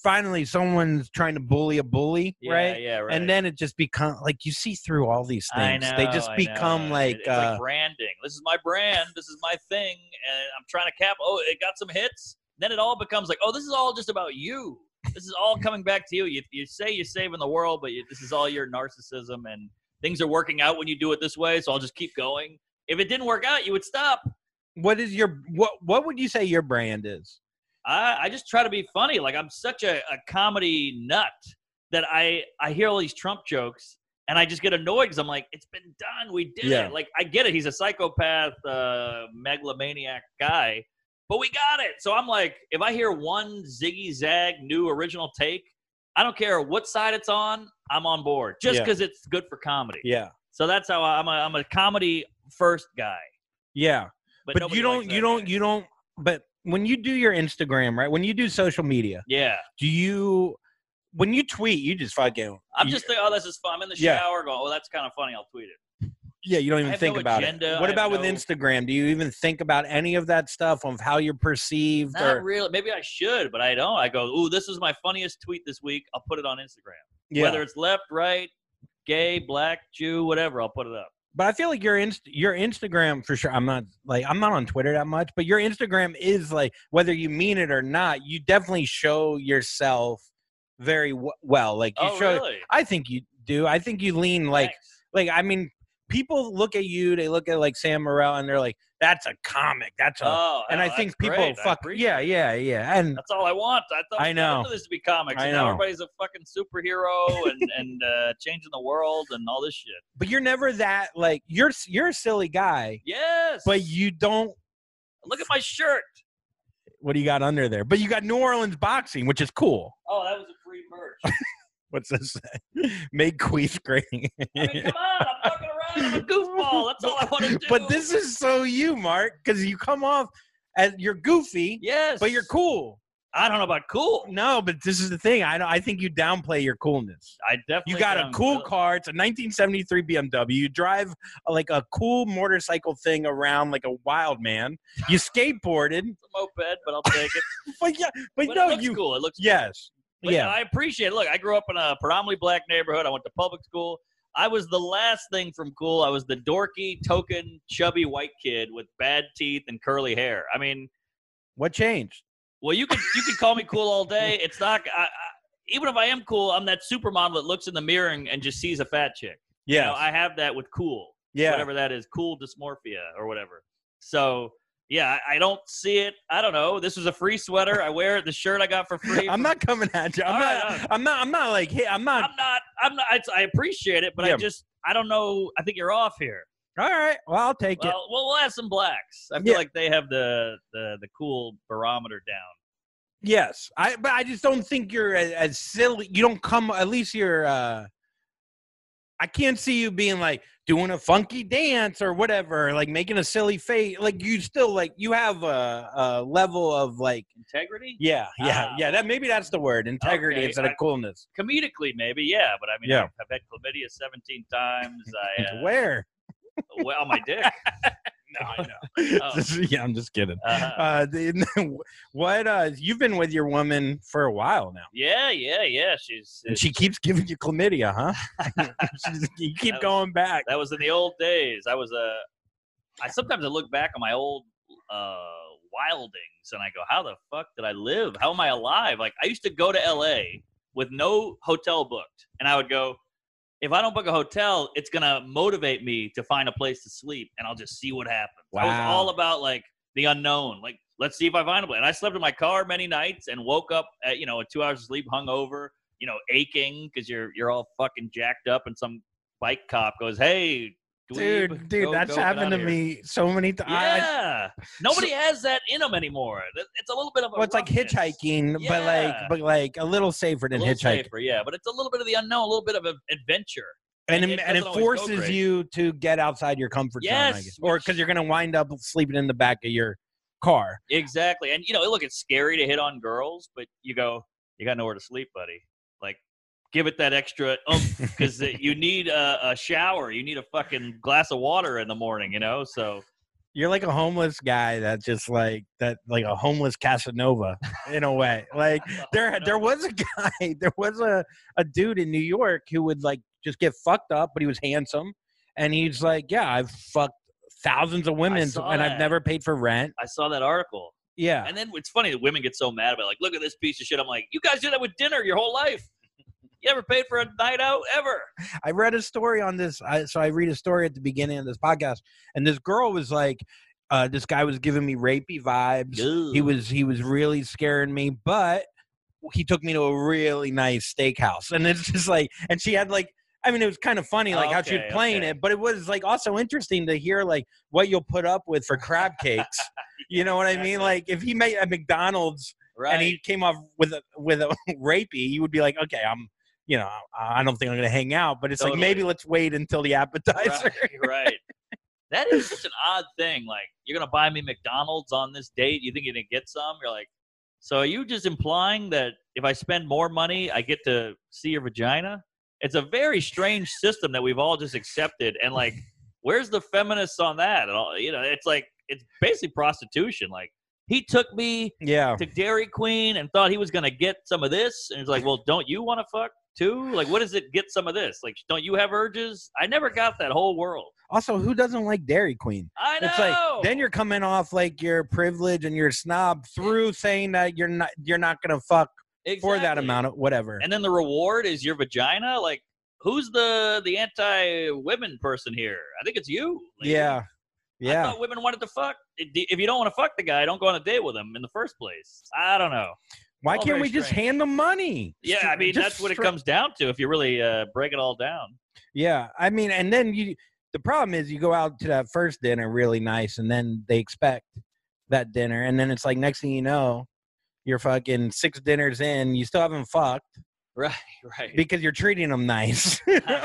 finally someone's trying to bully a bully, Yeah, right? yeah, right. And then it just becomes like you see through all these I things. know, they just I become know. like, It- it's uh, like branding. This is my brand. This is my thing, and I'm trying to cap. Oh, it got some hits. Then it all becomes like, oh, this is all just about you. This is all coming back to you. You, you say you're saving the world, but you, this is all your narcissism, and things are working out when you do it this way. So I'll just keep going. If it didn't work out, you would stop. what is your what? What would you say your brand is? I, I just try to be funny. Like I'm such a, a comedy nut that I I hear all these Trump jokes and I just get annoyed because I'm like, it's been done. We did Yeah. it. Like I get it. He's a psychopath, uh, megalomaniac guy, but we got it. So I'm like, if I hear one ziggy zag new original take, I don't care what side it's on. I'm on board just Yeah. because it's good for comedy. Yeah, So that's how I, I'm a I'm a comedy first guy. yeah. But, But nobody you don't, likes you that don't, guy. you don't. But when you do your Instagram, right? When you do social media, Yeah. do you? When you tweet, you just fucking. I'm you- just thinking, oh, this is fun. I'm in the Yeah. shower going, oh, that's kind of funny. I'll tweet it. Yeah, you don't I even have think no about agenda. it. I What have about with no- Instagram? Do you even think about any of that stuff of how you're perceived? Not or really. Maybe I should, but I don't. I go, ooh, this is my funniest tweet this week. I'll put it on Instagram. yeah. Whether it's left, right, gay, black, Jew, whatever, I'll put it up. But I feel like your inst- your Instagram for sure. I'm not like I'm not on Twitter that much, but your Instagram is like whether you mean it or not, you definitely show yourself very w- well. Like you Oh, show. really? I think you do. I think you lean like Thanks. like I mean, people look at you. They look at like Sam Morril, and they're like, "That's a comic. That's a." Oh, and oh, I think that's people great. I fuck. appreciate Yeah, it. yeah, yeah. And That's all I want. I thought I I know. wanted this to be comics. I and now know. everybody's a fucking superhero and and uh, changing the world and all this shit. but you're never that like you're you're a silly guy, Yes. but you don't. look at my shirt. What do you got under there? But you got New Orleans boxing, which is cool. Oh, that was a free merch. What's this say? Make Queef great. I mean, come on. I'm fucking around. I'm a goofball. That's all I want to do. But this is so you, Mark, because you come off as you're goofy, yes, but you're cool. I don't know about cool. No, but this is the thing. I don't, I think you downplay your coolness. I definitely. You got a don't cool really- car. It's a nineteen seventy-three B M W. You drive a, like a cool motorcycle thing around like a wild man. You skateboarded. It's a moped, but I'll take it. But yeah, but, But no, it looks you. cool. It looks cool. Yes. But, yeah. yeah, I appreciate it. Look, I grew up in a predominantly black neighborhood. I went to public school. I was the last thing from cool. I was the dorky, token, chubby white kid with bad teeth and curly hair. I mean, What changed? well, you could you could call me cool all day. It's not. I, I, even if I am cool, I'm that supermodel that looks in the mirror and, and just sees a fat chick. Yeah. You know, I have that with cool. Yeah. Whatever that is, cool dysmorphia or whatever. So. Yeah, I I don't see it. I don't know. This was a free sweater. I wear it. The shirt I got for free. I'm from- not coming at you. I'm All not. right, all right. I'm not. I'm not like. Hey, I'm not. I'm not. I'm not. It's, I appreciate it, but Yeah. I just. I don't know. I think you're off here. All right. Well, I'll take it. Well, well, we'll have some blacks. I feel Yeah. like they have the, the the cool barometer down. Yes, I. But I just don't think you're as, as silly. You don't come. At least you're. uh I can't see you being like doing a funky dance or whatever, like making a silly face. Like you still like you have a, a level of like. Integrity, Yeah, yeah, Ah. yeah. That maybe that's the word, integrity Okay, instead of I- coolness. comedically maybe, yeah. But I mean, Yeah. I've, I've had chlamydia seventeen times. I uh, Where? well, on my dick. No, I know. Oh. Yeah, I'm just kidding. Uh-huh. Uh, the, what? Uh, you've been with your woman for a while now, Yeah, yeah, yeah. She's and she keeps giving you chlamydia, huh? She's- you keep That was- going back. That was in the old days. I was a. I sometimes I look back on my old uh, wildings and I go, "How the fuck did I live? How am I alive?" Like I used to go to L A with no hotel booked, and I would go, "If I don't book a hotel, it's gonna motivate me to find a place to sleep, and I'll just see what happens." I was Wow. all about like the unknown. Like, let's see if I find a place. And I slept in my car many nights and woke up at you know at two hours of sleep, hungover, you know, aching because you're you're all fucking jacked up, and some bike cop goes, "Hey, dweeb, Dude, dude, go- that's go get happened out to of here." me so many times. Yeah, nobody has that in them anymore. It- It's a little bit of a Well, it's like roughness. hitchhiking, but like, Yeah. but like a little safer A than little hitchhiking, safer, yeah, but it's a little bit of the unknown, a little bit of an adventure. and And it, it and it doesn't always go forces great. you to get outside your comfort zone, I Yes, guess, or which- because you're gonna wind up sleeping in the back of your car. Exactly. And, you know, look, it's scary to hit on girls, but you go, you got nowhere to sleep, buddy. Like, give it that extra oomph because you need a, a shower. You need a fucking glass of water in the morning, you know? So You're like a homeless guy that just like that, like a homeless Casanova in a way. Like there, there was a guy, there was a, a dude in New York who would like just get fucked up, but he was handsome, and he's like, yeah, I've fucked thousands of women, saw and that. I've never paid for rent. I saw that article. Yeah, And then it's funny that women get so mad about it. Like, look at this piece of shit. I'm like, you guys do that with dinner your whole life. You never paid for a night out ever. I read a story on this. I, so I read a story at the beginning of this podcast, and this girl was like, uh, this guy was giving me rapey vibes. Ugh. He was he was really scaring me, but he took me to a really nice steakhouse, and it's just like, and she had like, I mean, it was kind of funny, like how she was Okay, playing okay. it, but it was like also interesting to hear like what you'll put up with for crab cakes. You know what I mean? exactly. Like if he made a McDonald's Right. and he came off with a with a rapey, you would be like, okay, I'm. You know, I don't think I'm going to hang out, but it's Totally. like maybe let's wait until the appetizer. Right, right. That is such an odd thing. Like, you're going to buy me McDonald's on this date? You think you're going to get some? You're like, so are you just implying that if I spend more money, I get to see your vagina? It's a very strange system that we've all just accepted. And, like, where's the feminists on that? And all, you know, it's like, it's basically prostitution. Like, he took me Yeah. to Dairy Queen and thought he was going to get some of this. And it's like, well, don't you want to fuck too? Like, what does it get some of this? Like, don't you have urges? I never got that whole world. Also, who doesn't like Dairy Queen? I know. It's like then you're coming off like your privilege and you're a snob through saying that you're not you're not going to fuck for that Exactly. amount of whatever. And then the reward is your vagina. Like, who's the the anti-women person here? I think it's you. lady. yeah. I Yeah. thought women wanted to fuck. If you don't want to fuck the guy, don't go on a date with him in the first place. I don't know. Why all can't very we just strange. hand them money? Yeah, I mean, Just that's what it stra- comes down to if you really uh, break it all down. Yeah. I mean, and then you the problem is you go out to that first dinner really nice and then they expect that dinner and then it's like next thing you know, you're fucking six dinners in, you still haven't fucked Right, right. because you're treating them nice.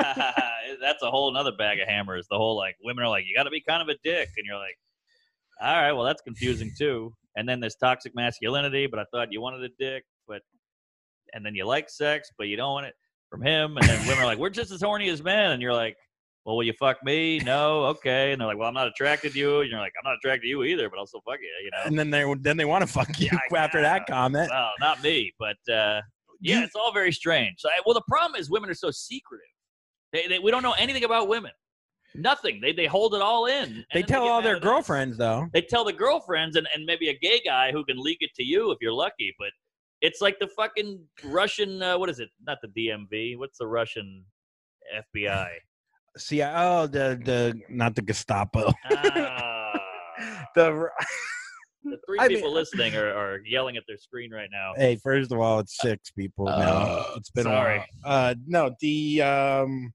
That's a whole nother bag of hammers. The whole, like, women are like, you got to be kind of a dick. And you're like, all right, well, that's confusing too. And then there's toxic masculinity, but I thought you wanted a dick. But and then you like sex, but you don't want it from him. And then women are like, we're just as horny as men. And you're like, well, will you fuck me? No, okay. And they're like, well, I'm not attracted to you. And you're like, I'm not attracted to you either, but I'll still fuck you, you know? and then they then they want to fuck you Yeah, I after that know. comment. Well, not me, but uh, yeah, You- it's all very strange. So, I- well, the problem is women are so secretive. They, they, we don't know anything about women. Nothing. They they hold it all in. and They then tell get all mad their at us. girlfriends though. They tell the girlfriends and, and maybe a gay guy who can leak it to you if you're lucky. But it's like the fucking Russian, uh, what is it? Not the D M V. What's the Russian F B I? See, oh, the the not the Gestapo. Ah. the The three I mean- people listening are, are yelling at their screen right now. hey, first of all, it's six people now. Oh, It's been sorry. a while. Uh, no, the um,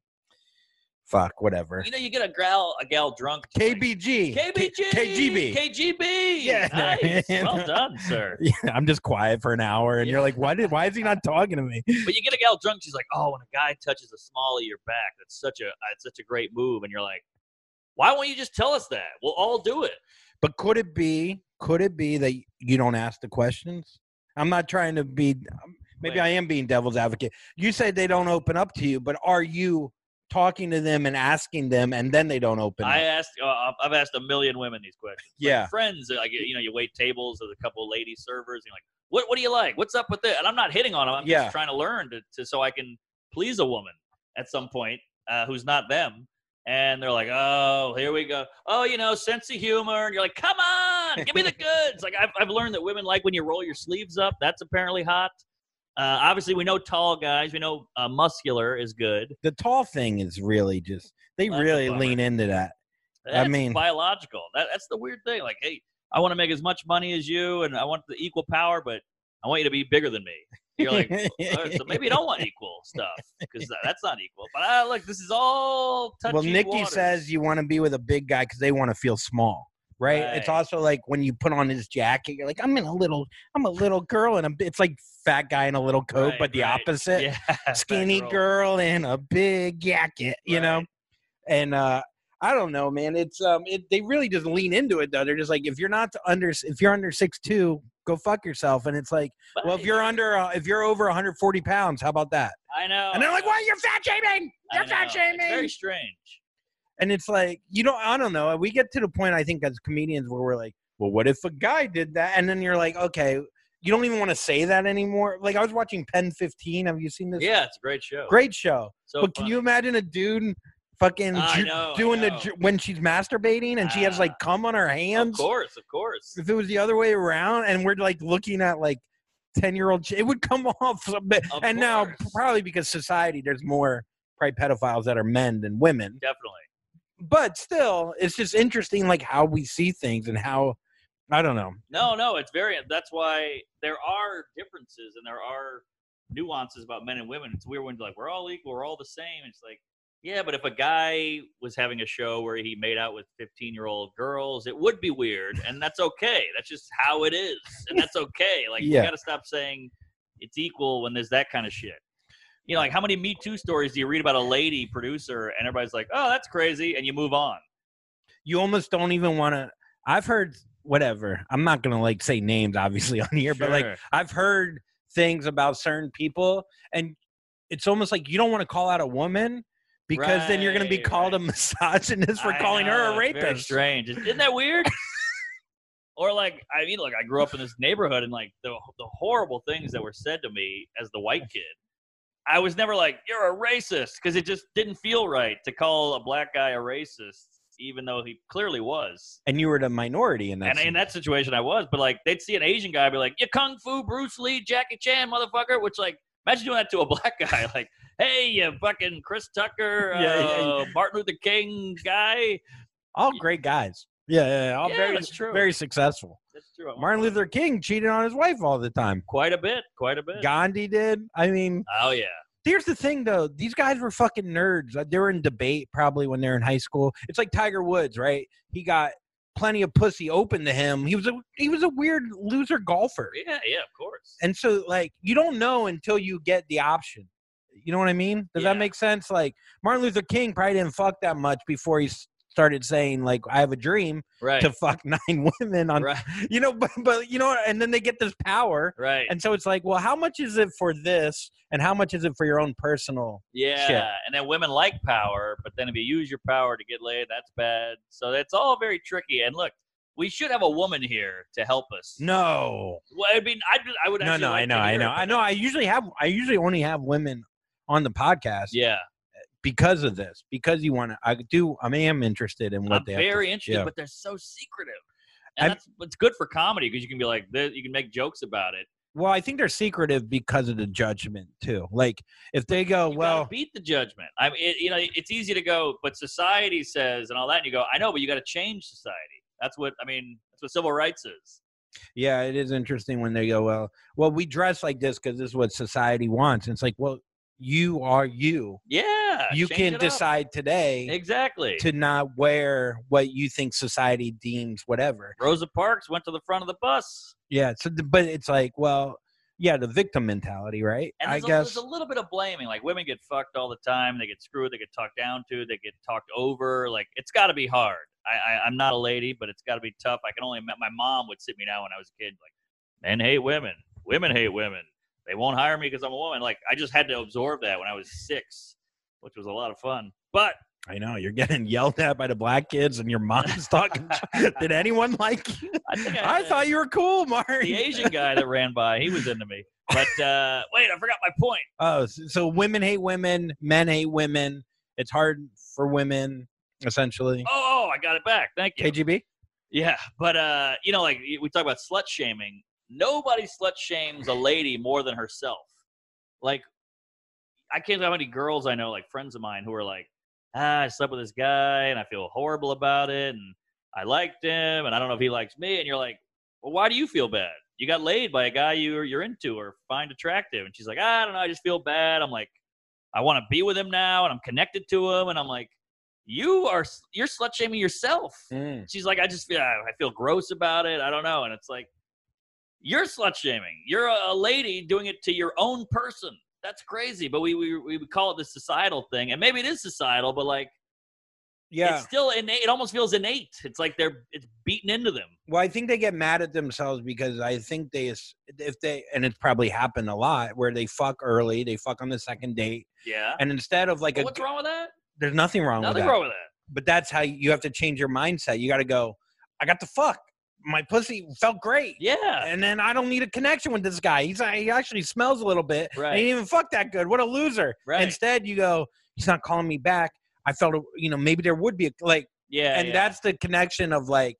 fuck, whatever. You know, you get a gal, a gal drunk. it's like, K B G. K B G. K G B. K G B. Yeah. Nice. Well done, sir. Yeah, I'm just quiet for an hour, and Yeah. you're like, why did? Why is he not talking to me? But you get a gal drunk, she's like, "Oh, when a guy touches the small of your back, that's such a it's such a great move." And you're like, "Why won't you just tell us that? We'll all do it." But could it be? Could it be that you don't ask the questions? I'm not trying to be. Maybe Wait. I am being devil's advocate. You say they don't open up to you, but are you talking to them and asking them, and then they don't open I up? asked, uh, I've asked a million women these questions. Like, Yeah. friends, like you know, you wait tables with a couple of lady servers. And you're like, "What? What do you like? What's up with it?" And I'm not hitting on them. I'm Yeah. just trying to learn to, to so I can please a woman at some point uh, who's not them. And they're like, "Oh, here we go. Oh, you know, sense of humor." And you're like, "Come on, give me the goods." Like I've I've learned that women like when you roll your sleeves up. That's apparently hot. Uh, obviously, we know tall guys. We know uh, muscular is good. The tall thing is really just they That's a really bummer. lean into that. That's mean- biological. That, that's the weird thing. Like, hey, I want to make as much money as you, and I want the equal power, but I want you to be bigger than me. You're like, well, all right, so maybe you don't want equal stuff because that's not equal. But uh, look, this is all touchy Well, Nikki waters. says you want to be with a big guy because they want to feel small, right? It's Right. also like when you put on his jacket, you're like, I'm in a little, I'm a little girl, and it's like fat guy in a little coat, Right, but the right. opposite. Yeah, fat Skinny girl. girl in a big jacket, you know. Right. And uh, I don't know, man. It's um, it, they really just lean into it though. They're just like, if you're not under, if you're under six two, go fuck yourself. And it's like, But well, if you're under, uh, if you're over one hundred forty pounds, how about that? I know. And they're like, why you're fat shaming? I You're fat know. shaming. It's very strange. And it's like, you know, I don't know. We get to the point, I think, as comedians where we're like, well, what if a guy did that? And then you're like, okay, you don't even want to say that anymore. Like, I was watching Pen fifteen. Have you seen this? Yeah, it's a great show. Great show. So but can funny. you imagine a dude fucking I ju- know, I doing the know. ju- when she's masturbating and she has like Ah, cum on her hands? Of course, of course. If it was the other way around and we're like looking at like ten year old, ch- it would come off. A bit. Of And now, course. probably because society, there's more probably pedophiles that are men than women. Definitely. But still, it's just interesting, like how we see things and how, I don't know. No, no, it's very. That's why there are differences and there are nuances about men and women. It's weird when like we're all equal, we're all the same. It's like, yeah, but if a guy was having a show where he made out with fifteen-year-old girls, it would be weird, and that's okay. That's just how it is, and that's okay. Like Yeah. you got to stop saying it's equal when there's that kind of shit. You know, like how many Me Too stories do you read about a lady producer, and everybody's like, "Oh, that's crazy," and you move on. You almost don't even want to. I've heard whatever. I'm not gonna like say names, obviously, on here, but like Sure. I've heard things about certain people, and it's almost like you don't want to call out a woman because then you're gonna be Right, called a right. misogynist for I calling her know, a it's very rapist. strange. Isn't that weird? Or like, I mean, like I grew up in this neighborhood, and like the the horrible things that were said to me as the white kid, I was never like, "You're a racist," because it just didn't feel right to call a black guy a racist, even though he clearly was. And you were the minority in that. And in that situation, I was. But like, they'd see an Asian guy be like, "You kung fu Bruce Lee, Jackie Chan, motherfucker," which like, imagine doing that to a black guy, like, "Hey, you fucking Chris Tucker, uh, Yeah, yeah, yeah. Martin Luther King guy." all great guys. Yeah, yeah, yeah. All Yeah, very, that's true. very successful. That's true. Martin Luther King cheated on his wife all the time. Quite a bit. Quite a bit. Gandhi did. I mean, Oh yeah. here's the thing, though. These guys were fucking nerds. They were in debate probably when they're in high school. It's like Tiger Woods, right? He got plenty of pussy open to him. He was a he was a weird loser golfer. Yeah, yeah, of course. And so, like, you don't know until you get the option. You know what I mean? Does Yeah. that make sense? Like, Martin Luther King probably didn't fuck that much before he s- started saying, like, I have a dream Right. to fuck nine women on, Right. you know, but, but, you know, and then they get this power. Right. And so it's like, well, how much is it for this and how much is it for your own personal? Yeah. shit. And then women like power, but then if you use your power to get laid, that's bad. So it's all very tricky. And look, we should have a woman here to help us. No. Well, I mean, I, I would No, actually no, like I know, to I hear know. it, I but- know. I usually have, I usually only have women on the podcast Yeah. because of this, because you want to, I do, I am interested in what I'm they have to- very interested, yeah. but they're so secretive. And I've- that's it's good for comedy because you can be like, th- you can make jokes about it. Well, I think they're secretive because of the judgment too. Like if they go, You well, gotta beat the judgment. I mean, it, you know, it's easy to go, but society says and all that, and you go, I know, but you got to change society. That's what I mean. That's what civil rights is. yeah, it is interesting when they go, well, well, we dress like this because this is what society wants. And it's like, well, you are you. Yeah, You change can it up. decide today exactly. to not wear what you think society deems whatever. Rosa Parks went to the front of the bus, Yeah. So, the- but it's like, well, yeah, the victim mentality, right? and I there's, a, guess. there's a little bit of blaming. Like women get fucked all the time. They get screwed. They get talked down to. They get talked over. Like it's got to be hard. I, I I'm not a lady, but it's got to be tough. I can only my mom would sit me down when I was a kid, like men hate women, women hate women. They won't hire me because I'm a woman. Like I just had to absorb that when I was six, which was a lot of fun. But I know you're getting yelled at by the black kids, and your mom's talking. Did anyone like you? I think I, I thought you were cool, Martin. the Asian guy that ran by, he was into me. But uh, wait, I forgot my point. Oh, so so women hate women, men hate women. It's hard for women, essentially. Oh, oh, I got it back. Thank you. K G B? Yeah, but uh, you know, like we talk about slut shaming. Nobody slut shames a lady more than herself. Like, I can't tell how many girls I know, like friends of mine, who are like, ah, I slept with this guy and I feel horrible about it, and I liked him, and I don't know if he likes me. And you're like, well, why do you feel bad? You got laid by a guy you're you're into or find attractive, and she's like, I don't know, I just feel bad. I'm like, I want to be with him now, and I'm connected to him, and I'm like, you are you're slut shaming yourself. Mm. She's like, I just feel I feel gross about it. I don't know. And it's like, you're slut shaming. You're a, a lady doing it to your own person. That's crazy. But we we we call it the societal thing, and maybe it is societal, but like, Yeah. it's still innate. It almost feels innate. It's like they're it's beaten into them. Well, I think they get mad at themselves because I think they, if they, and it's probably happened a lot, where they fuck early, they fuck on the second date, Yeah. and instead of like But a, what's wrong with that? there's nothing wrong Nothing with that. wrong with that. but that's how you have to change your mindset. You got to go, I got the fuck. My pussy felt great. Yeah. And then I don't need a connection with this guy. He's He actually smells a little bit. Right. And he didn't even fuck that good. What a loser. Right. Instead, you go, he's not calling me back. I felt, you know, maybe there would be, a, like, Yeah. and yeah. that's the connection of, like,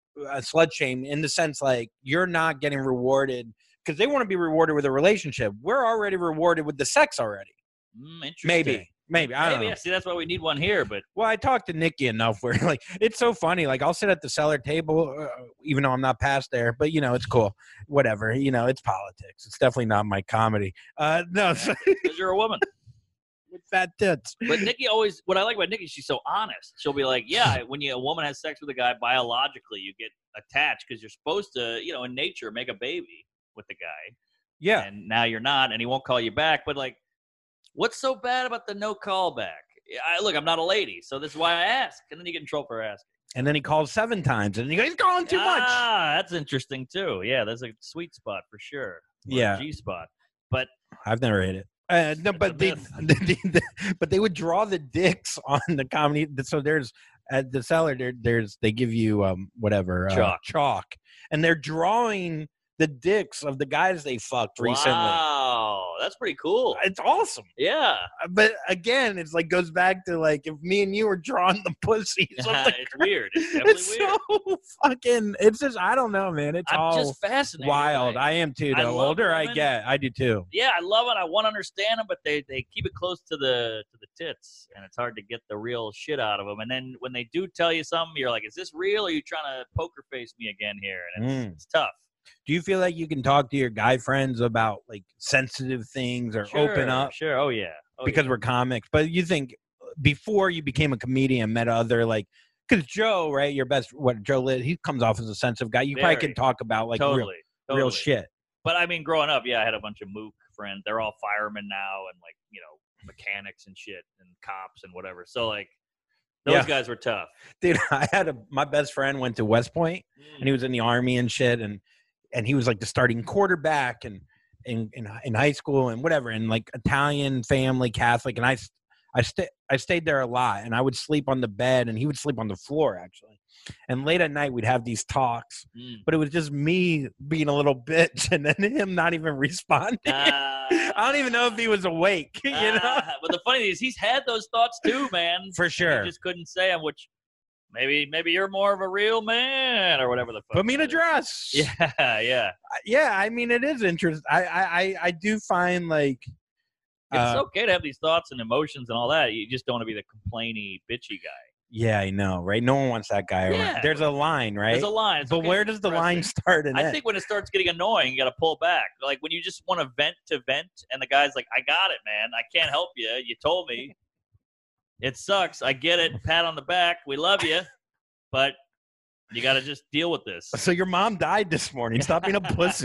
a slut shame in the sense, like, you're not getting rewarded because they want to be rewarded with a relationship. We're already rewarded with the sex already. Mm, interesting. Maybe. Maybe. I don't Maybe. know. Yeah, see, that's why we need one here. But Well, I talked to Nikki enough where, like, it's so funny. Like, I'll sit at the cellar table, uh, even though I'm not past there, but, you know, it's cool. Whatever. You know, it's politics. It's definitely not my comedy. Uh, no, so, because you're a woman. with fat tits. But Nikki always, what I like about Nikki, she's so honest. She'll be like, yeah, when you a woman has sex with a guy, biologically, you get attached because you're supposed to, you know, in nature, make a baby with the guy. Yeah. And now you're not, and he won't call you back. But, like, what's so bad about the no call back? I, look, I'm not a lady, so this is why I ask. And then you get in trouble for asking. And then he calls seven times, and he goes, he's calling too much. Ah, that's interesting, too. Yeah, there's a sweet spot for sure. Or Yeah. G spot. But I've never hit it. Uh, no, but a they, myth. they, but they would draw the dicks on the comedy. So there's at the cellar, there, there's they give you um whatever uh, Chalk. chalk, and they're drawing the dicks of the guys they fucked recently. Wow, that's pretty cool. It's awesome. Yeah. But again, it's like goes back to like if me and you were drawing the pussies. of the It's weird. It's definitely It's weird. so fucking. It's just I don't know, man. It's I'm all just fascinated. wild. Like, I am too. I The love older I women. get, I do too. yeah, I love it. I want to understand them, but they, they keep it close to the to the tits, and it's hard to get the real shit out of them. And then when they do tell you something, you're like, "Is this real? Or are you trying to poker face me again here?" And it's, Mm. it's tough. Do you feel like you can talk to your guy friends about like sensitive things or open Sure, up Sure. Oh yeah. Oh, because yeah. we're comics? But you think before you became a comedian, met other like because Joe, right? Your best what Joe Litt, he comes off as a sensitive guy. You probably Very. can talk about like totally, real, totally. real shit. But I mean, growing up, yeah, I had a bunch of mook friends. They're all firemen now, and like you know, mechanics and shit, and cops and whatever. So like, those Yeah. guys were tough. Dude, I had a my best friend went to West Point and he was in the army and shit and and he was like the starting quarterback and in in, in high school and whatever and like Italian family Catholic and I I stayed I stayed there a lot and I would sleep on the bed and he would sleep on the floor actually and late at night we'd have these talks Mm. but it was just me being a little bitch and then him not even responding. Ah. I don't even know if he was awake, you know. Ah, but the funny thing is, he's had those thoughts too, man. For sure. He just couldn't say them, which maybe maybe you're more of a real man or whatever the fuck. Put me in a that is. dress. Yeah, yeah. Yeah, I mean it is interesting. I I I, I do find like It's uh, okay to have these thoughts and emotions and all that. You just don't want to be the complainy, bitchy guy. yeah, I know, right? No one wants that guy around. Yeah. There's a line, right? There's a line. It's but okay where to does the express line it. start and I end? think when it starts getting annoying, you got to pull back. Like when you just want to vent to vent, and the guy's like, "I got it, man. I can't help you. You told me. It sucks. I get it. Pat on the back. We love you, but you got to just deal with this." So your mom died this morning. Stop being a pussy.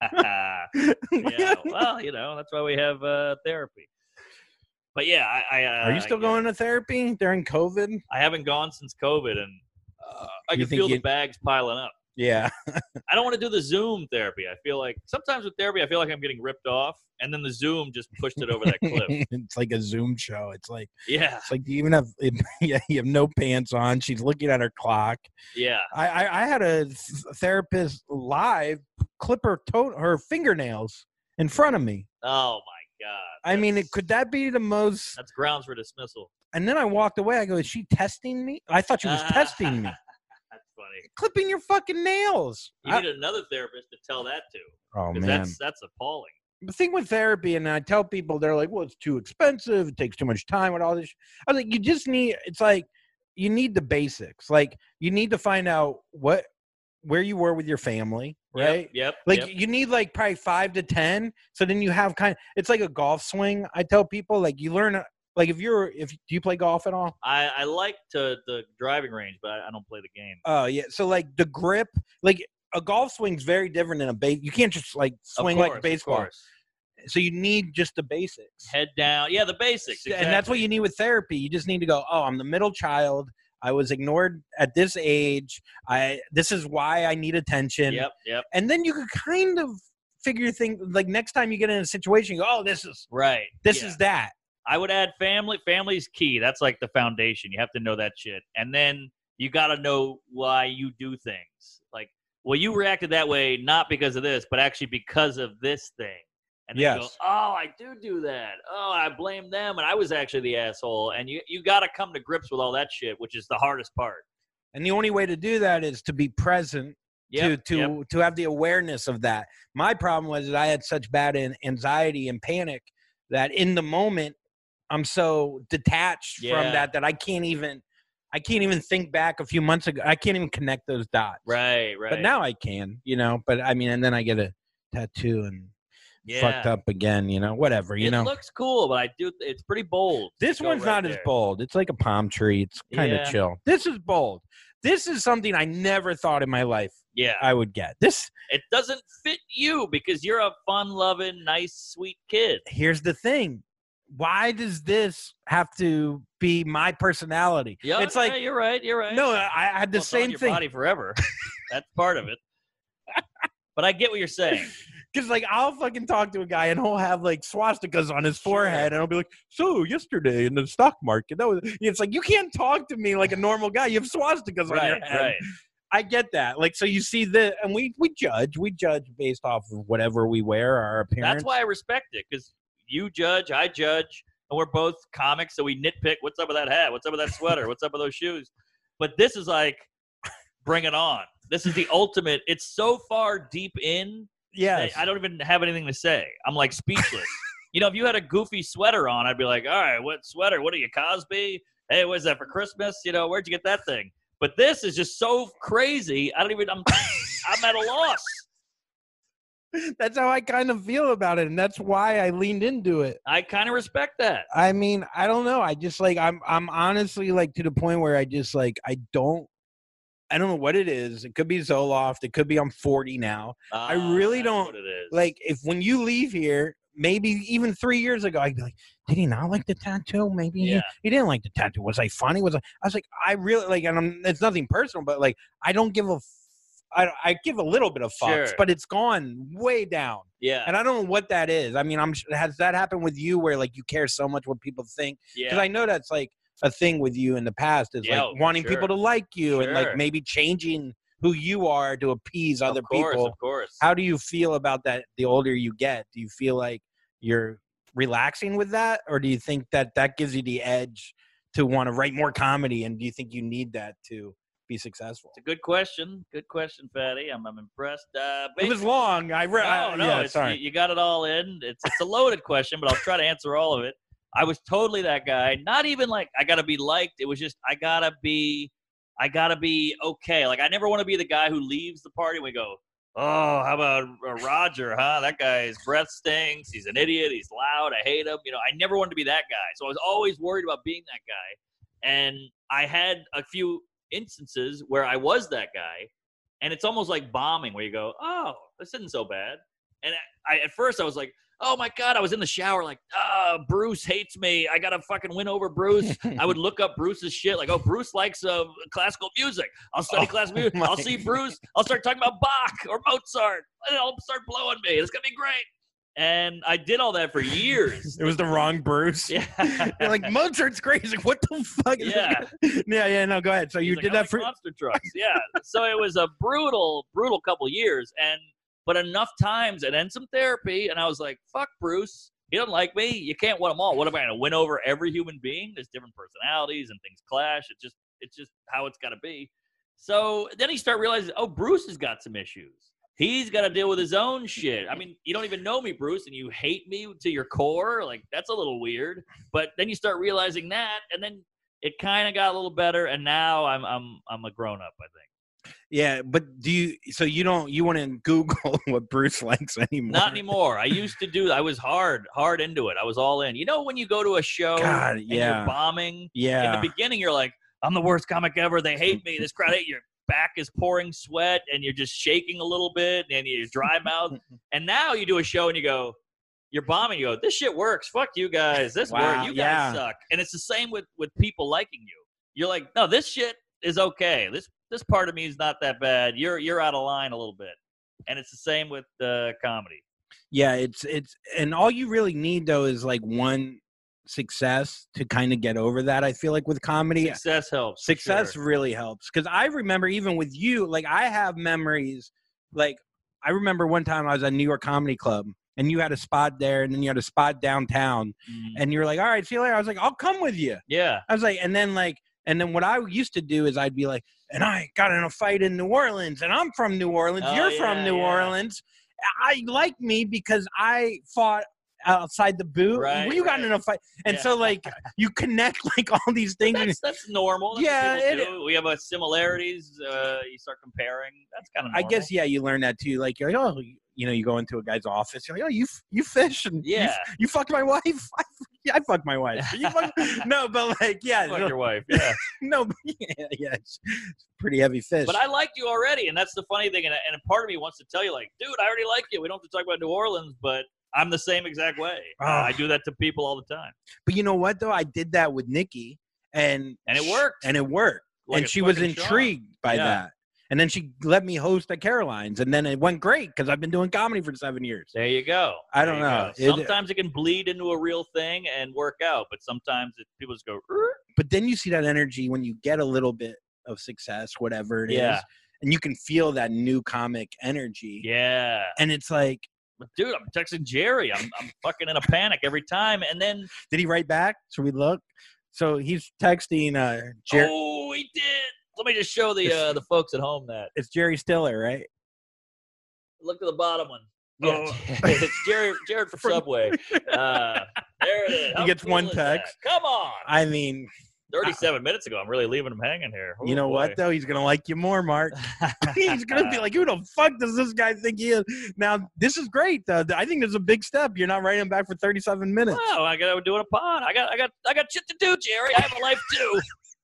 Yeah. Well, you know that's why we have uh, therapy. But yeah, I. I uh, Are you still I, going to therapy during COVID? I haven't gone since COVID, and uh, I You can think feel you- the bags piling up. Yeah. I don't want to do the Zoom therapy. I feel like sometimes with therapy, I feel like I'm getting ripped off, and then the Zoom just pushed it over that cliff. It's like a Zoom show. It's like Yeah, it's like do you even have yeah, you have no pants on. She's looking at her clock. yeah. I I, I had a th- therapist live clip her toe her fingernails in front of me. Oh my god. I mean, it, That's- could that be the most? That's grounds for dismissal. And then I walked away. I go, is she testing me? I thought she was testing me. That's funny. Clipping your fucking nails. You I- need another therapist to tell that to, oh because man. that's that's appalling. The thing with therapy, and I tell people, they're like, well, it's too expensive. It takes too much time with all this. I was like, you just need, it's like, you need the basics. Like, you need to find out what, where you were with your family, right? Yep. Yep. Like, yep. you need like probably five to ten. So then you have kind of, it's like a golf swing. I tell people, like, you learn, like, if you're, if, do you play golf at all? I I like to the driving range, but I, I don't play the game. Oh, yeah. So, like, the grip, like, a golf swing's very different than a base. You can't just, like, swing of course, like baseball. Of course. So you need just the basics. Head down. Yeah, the basics. And that's what exactly. you need with therapy. You just need to go, oh, I'm the middle child. I was ignored at this age. I this is why I need attention. Yep. Yep. And then you could kind of figure things like next time you get in a situation, you go, oh, this is Right. this yeah. is that. I would add family. Family's key. That's like the foundation. You have to know that shit. And then you got to know why you do things. Like, well, you reacted that way not because of this, but actually because of this thing. And then Yes. you go, oh, I do do that. Oh, I blame them, and I was actually the asshole. And you, you got to come to grips with all that shit, which is the hardest part. And the only way to do that is to be present, Yep, to to yep. to have the awareness of that. My problem was that I had such bad an- anxiety and panic that in the moment I'm so detached Yeah. from that that I can't even I can't even think back a few months ago. I can't even connect those dots. Right, right. But now I can, you know. But I mean, and then I get a tattoo and yeah. fucked up again, you know. Whatever, you it know. looks cool, but I do. It's pretty bold. This to go one's right not as there. bold. It's like a palm tree. It's kind of Yeah. chill. This is bold. This is something I never thought in my life Yeah. I would get. This It doesn't fit you because you're a fun-loving, nice, sweet kid. here's the thing. Why does this have to be my personality? Yeah, it's like yeah, you're right. You're right. no, I I had the Well, it's on same your thing. body forever. That's part of it. But I get what you're saying. Because like I'll fucking talk to a guy and he'll have like swastikas on his forehead, and I'll be like, "So yesterday in the stock market, that was." It's like you can't talk to me like a normal guy. You have swastikas on your Right, head. right. I get that. Like, so you see the, and we we judge, we judge based off of whatever we wear, our appearance. That's why I respect it, because you judge, I judge, and we're both comics, so we nitpick. What's up with that hat? What's up with that sweater? What's up with those shoes? But this is like, bring it on. This is the ultimate. It's so far deep in. Yes. I don't even have anything to say. I'm like speechless. You know, if you had a goofy sweater on, I'd be like, all right, what sweater? What are you, Cosby? Hey, what is that for Christmas? You know, where'd you get that thing? But this is just so crazy. I don't even, I'm, I'm at a loss. That's how I kind of feel about it, and that's why I leaned into it. I kind of respect that. I mean, I don't know. I just like I'm I'm honestly like to the point where I just like I don't I don't know what it is. It could be Zoloft. It could be I'm forty now. I really Ah, that's don't- what it is. Like if when you leave here, maybe even three years ago, I'd be like, did he not like the tattoo? Maybe he, Yeah. he didn't like the tattoo. Was I funny? Was I? I was like, I really like, and I'm, it's nothing personal, but like I don't give a. F- I, I give a little bit of fucks, Sure. but it's gone way down. yeah, And I don't know what that is. I mean, I'm has that happened with you where like you care so much what people think? Because yeah. I know that's like a thing with you in the past is Yeah, like for wanting sure. people to like you and like Sure. maybe changing who you are to appease other of course, people. Of course. How do you feel about that the older you get? Do you feel like you're relaxing with that, or do you think that that gives you the edge to want to write more comedy, and do you think you need that to be successful? It's a good question. Good question, Fatty. I'm, I'm impressed. Uh, It was long. I read. No, no, yeah, it's, sorry. You, you got it all in. It's it's a loaded question, but I'll try to answer all of it. I was totally that guy. Not even like I gotta be liked. It was just I gotta be, I gotta be okay. Like I never want to be the guy who leaves the party and we go, oh, how about uh, Roger? Huh? That guy's breath stinks. He's an idiot. He's loud. I hate him. You know, I never wanted to be that guy. So I was always worried about being that guy. And I had a few instances where I was that guy, and it's almost like bombing where you go, oh, this isn't so bad. And I, at first I was like, oh my God, I was in the shower like, ah, Bruce hates me. I got to fucking win over Bruce. I would look up Bruce's shit like, oh, Bruce likes uh, classical music. I'll study Oh, classical music. my I'll see Bruce. I'll start talking about Bach or Mozart. And it'll start blowing me. It's going to be great. And I did all that for years. It was the wrong Bruce. Yeah. You're like, Mozart's crazy. What the fuck? Is Yeah. that? yeah, yeah. No, go ahead. So you He's did like, "I that for. like monster trucks." Yeah. So it was a brutal, brutal couple years, and but enough times, and then some therapy, and I was like, "Fuck Bruce. He doesn't like me. You can't win them all. What am I going to win over every human being? There's different personalities, and things clash. It just, it's just how it's got to be." So then you start realizing, oh, Bruce has got some issues. He's got to deal with his own shit. I mean, you don't even know me, Bruce, and you hate me to your core. Like, that's a little weird. But then you start realizing that, and then it kind of got a little better, and now I'm I'm I'm a grown up, I think. Yeah, but do you? So you don't? You want to Google what Bruce likes anymore? Not anymore. I used to do. I was hard, hard into it. I was all in. You know, when you go to a show God, and yeah. you're bombing. Yeah. In the beginning, you're like, I'm the worst comic ever. They hate me. This crowd hate you. Your back is pouring sweat, and you're just shaking a little bit, and you're dry mouth. And now you do a show, and you go, you're bombing. You go, this shit works. Fuck you guys. This Wow, works. You yeah. guys suck. And it's the same with with people liking you. You're like, no, this shit is okay. This this part of me is not that bad. You're you're out of line a little bit. And it's the same with uh, comedy. Yeah, it's it's and all you really need though is like one success to kind of get over that. I feel like with comedy, Success helps. for success sure. really helps. Because I remember even with you, like I have memories. Like I remember one time I was at New York Comedy Club, and you had a spot there, and then you had a spot downtown, Mhm. and you were like, "All right, see you later." I was like, "I'll come with you." Yeah. I was like, and then like, and then what I used to do is I'd be like, and I got in a fight in New Orleans, and I'm from New Orleans. Oh, You're from yeah, New yeah. Orleans. I like me because I fought outside the booth. Right, You got right. in a fight, and Yeah. so like you connect like all these But things. and- That's that's normal. That's Yeah, what people it- do. We have a similarities. Uh, you start comparing. That's kind of. I guess yeah, you learn that too. Like you're like, oh, you know, you go into a guy's office. You're like, oh, you f- you fish and you f- Yeah. you, fucked my wife. I, yeah, I fucked my wife. You fucked, no, but like yeah, Fuck no, your wife. Yeah. no, but yeah, yeah, it's pretty heavy fish. But I liked you already, and that's the funny thing. And, and a part of me wants to tell you, like, dude, I already like you. We don't have to talk about New Orleans, but I'm the same exact way. Uh, Oh. I do that to people all the time, But you know what though? I did that with Nikki, and and it sh- worked. And it worked. Like and a she was fucking charm. intrigued by Yeah. that. And then she let me host at Caroline's, and then it went great because I've been doing comedy for seven years. There you go. I There don't you know. go. It- Sometimes it can bleed into a real thing and work out, but sometimes it, people just go, "Er." But then you see that energy when you get a little bit of success, whatever it is, Yeah. and you can feel that new comic energy. yeah. And it's like, But dude, I'm texting Jerry. I'm, I'm fucking in a panic every time. And then, did he write back? Should we look? So he's texting uh, Jerry. oh, he did. Let me just show the uh, the folks at home that. It's Jerry Stiller, right? Look at the bottom one. Oh. Yeah, it's Jared, Jared from Subway. Uh, there it is. He How gets cool one is that? text. Come on. I mean, thirty-seven minutes ago, I'm really leaving him hanging here. you Oh, know boy. what though? He's gonna like you more, Mark. He's gonna be like, "Who the fuck does this guy think he is?" Now, this is great. Though. I think this is a big step. You're not writing him back for thirty-seven minutes. Wow, I got to do a pod. I got, I got, I got shit to do, Jerry. I have a life too.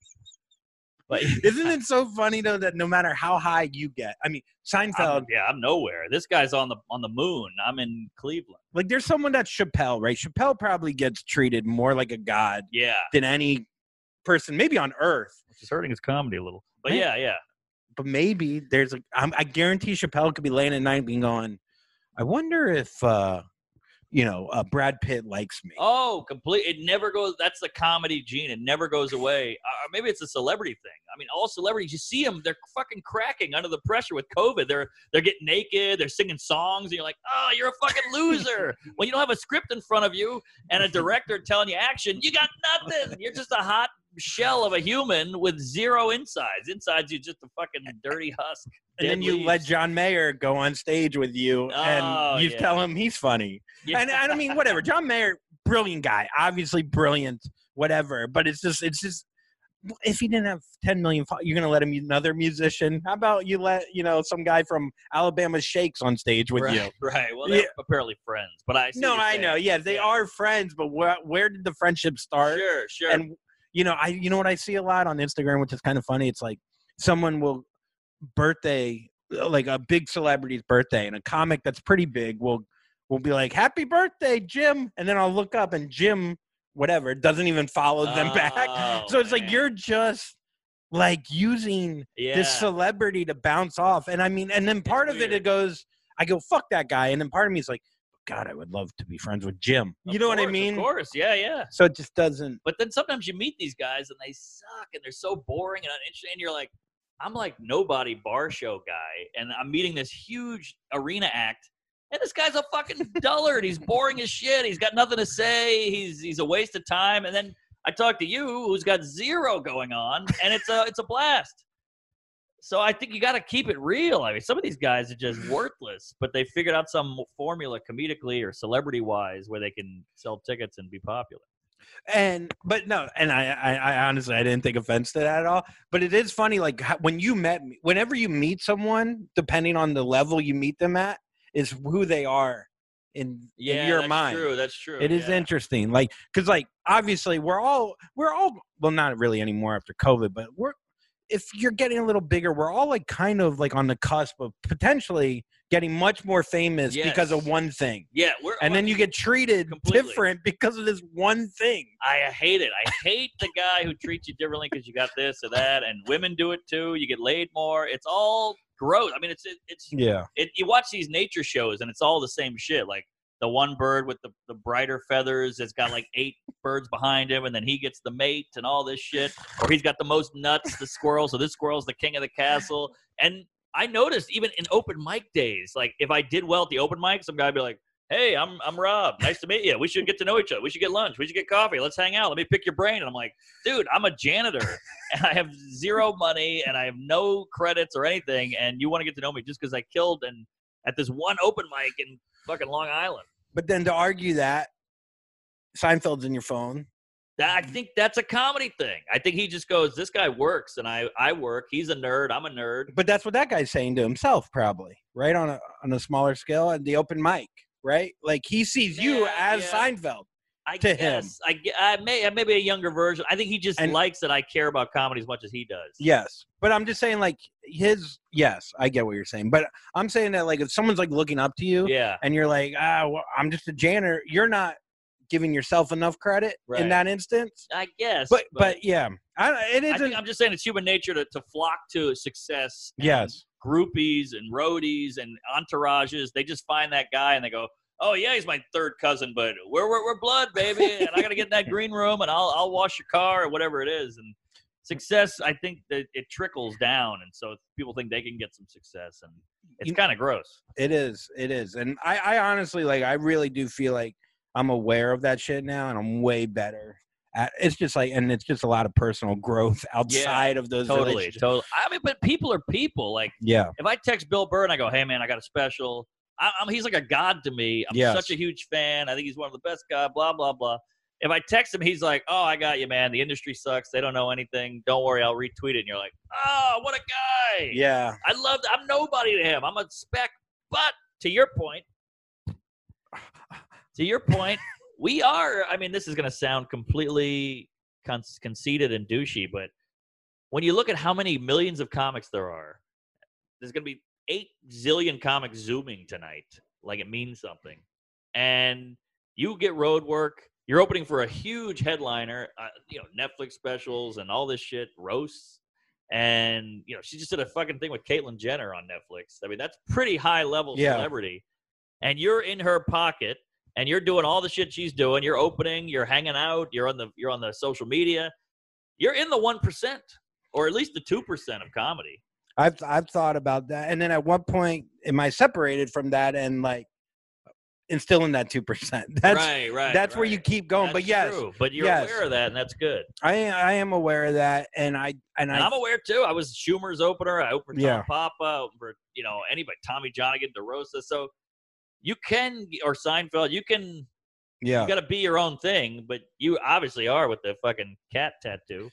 But Isn't it so funny though that no matter how high you get, I mean, Seinfeld, I'm, yeah, I'm nowhere. This guy's on the on the moon. I'm in Cleveland. like, there's someone that's Chappelle, right? Chappelle probably gets treated more like a god Yeah, than any person, maybe on earth. which is hurting his comedy a little. But Man. yeah, yeah. But maybe there's a. I'm, I guarantee Chappelle could be laying at night being going, I wonder if, uh, you know, uh, Brad Pitt likes me. Oh, complete. It never goes. That's the comedy gene. It never goes away. Uh, maybe it's a celebrity thing. I mean, all celebrities, you see them, they're fucking cracking under the pressure with COVID. They're they're getting naked. They're singing songs, and you're like, oh, you're a fucking loser. When you don't have a script in front of you and a director telling you action, you got nothing. You're just a hot shell of a human with zero insides. Insides, you're just a fucking dirty husk. And then dead you let leaves. John Mayer go on stage with you, Oh, and you yeah. tell him he's funny. Yeah. And I mean, whatever. John Mayer, brilliant guy, obviously brilliant, whatever. But it's just, it's just, if he didn't have ten million, fo- you're gonna let him use another musician. How about you let you know some guy from Alabama Shakes on stage with right, you? right. Well, they're Yeah. apparently friends, but I see No, what you're I saying. know. Yeah, they Yeah. are friends, but where where did the friendship start? Sure, sure. And you know, I you know what I see a lot on Instagram, which is kind of funny. It's like someone will birthday, like a big celebrity's birthday, and a comic that's pretty big will will be like, "Happy birthday, Jim," and then I'll look up and Jim, whatever, doesn't even follow them back. Oh, So it's like man. you're just like using yeah. this celebrity to bounce off, and I mean, and then part of it, weird. it goes, I go, "Fuck that guy," and then part of me is like, God, I would love to be friends with Jim. You Of know what I course, mean? Of course, yeah, yeah. So it just doesn't. But then sometimes you meet these guys and they suck and they're so boring and uninteresting. And you're like, I'm like nobody bar show guy, and I'm meeting this huge arena act, and this guy's a fucking dullard. He's boring as shit. He's got nothing to say. He's he's a waste of time. And then I talk to you, who's got zero going on, and it's a it's a blast. So I think you got to keep it real. I mean, some of these guys are just worthless, but they figured out some formula comedically or celebrity-wise where they can sell tickets and be popular. And but no, and I, I, I honestly I didn't take offense to that at all. But it is funny, like how- when you met me, whenever you meet someone, depending on the level you meet them at, is who they are in, Yeah, in your that's mind. true. That's true. It is yeah. interesting, like because like obviously we're all we're all well not really anymore after COVID, but we're if you're getting a little bigger, we're all like kind of like on the cusp of potentially getting much more famous because of Yes. one thing. Yeah, we're And then you get treated Completely. different because of this one thing. I hate it. I hate the guy who treats you differently because you got this or that, and women do it too. You get laid more. It's all gross. I mean, it's it, it's Yeah. it, you watch these nature shows and it's all the same shit. Like the one bird with the, the brighter feathers that's got like eight birds behind him, and then he gets the mate and all this shit. Or he's got the most nuts, the squirrel, so this squirrel's the king of the castle. And I noticed even in open mic days, like if I did well at the open mic, some guy would be like, hey, I'm I'm Rob. Nice to meet you. We should get to know each other. We should get lunch. We should get coffee. Let's hang out. Let me pick your brain. And I'm like, dude, I'm a janitor, and I have zero money, and I have no credits or anything, and you want to get to know me just because I killed and at this one open mic in fucking Long Island. But then to argue that Seinfeld's in your phone. That, I think that's a comedy thing. I think he just goes, this guy works, and I, I work. He's a nerd. I'm a nerd. But that's what that guy's saying to himself, probably, right? On a on a smaller scale at the open mic, right? Like he sees you Yeah, as yeah. Seinfeld. I to guess. I, gue- I may maybe a younger version. I think he just And- likes that I care about comedy as much as he does. Yes. But I'm just saying, like, his, yes, I get what you're saying. But I'm saying that, like, if someone's, like, looking up to you Yeah. and you're like, ah, well, I'm just a janitor, you're not giving yourself enough credit Right. in that instance. I guess. But, but yeah, I, it I isn't. think I'm just saying it's human nature to, to flock to success. and Yes. Groupies and roadies and entourages, they just find that guy and they go, oh, yeah, he's my third cousin, but we're, we're, we're blood, baby, and I got to get in that green room, and I'll I'll wash your car or whatever it is. And success, I think that it trickles down, and so people think they can get some success, and it's You- kind of gross. It is. It is. And I, I honestly, like, I really do feel like I'm aware of that shit now, and I'm way better. At, it's just like, and it's just a lot of personal growth outside of those Totally, relationships. totally. I mean, but people are people. Like, Yeah. if I text Bill Burr and I go, hey, man, I got a special, I, I'm, he's like a god to me. I'm Yes. such a huge fan. I think he's one of the best guys, blah, blah, blah. If I text him, he's like, oh, I got you, man. The industry sucks. They don't know anything. Don't worry, I'll retweet it. And you're like, oh, what a guy. Yeah. I love that. I'm nobody to him. I'm a speck. But to your point, to your point, we are, I mean, this is going to sound completely con- conceited and douchey, but when you look at how many millions of comics there are, there's going to be eight zillion comics Zooming tonight. Like it means something. And you get road work. You're opening for a huge headliner, uh, you know, Netflix specials and all this shit, roasts. And, you know, she just did a fucking thing with Caitlyn Jenner on Netflix. I mean, that's pretty high level Yeah. celebrity. And you're in her pocket and you're doing all the shit she's doing. You're opening, you're hanging out, you're on the you're on the social media. You're in the one percent or at least the two percent of comedy. I've I've thought about that. And then at what point am I separated from that and like instilling that two percent? That's right, right. that's where right. you keep going. That's but yes, true. But you're yes. aware of that, and that's good. I I am aware of that, and I and, And I I'm aware too. I was Schumer's opener. I opened for Tom Yeah. Papa. I opened for you know anybody, Tommy Johnigan, DeRosa. So you can, or Seinfeld. You can. yeah. You got to be your own thing, but you obviously are with the fucking cat tattoo.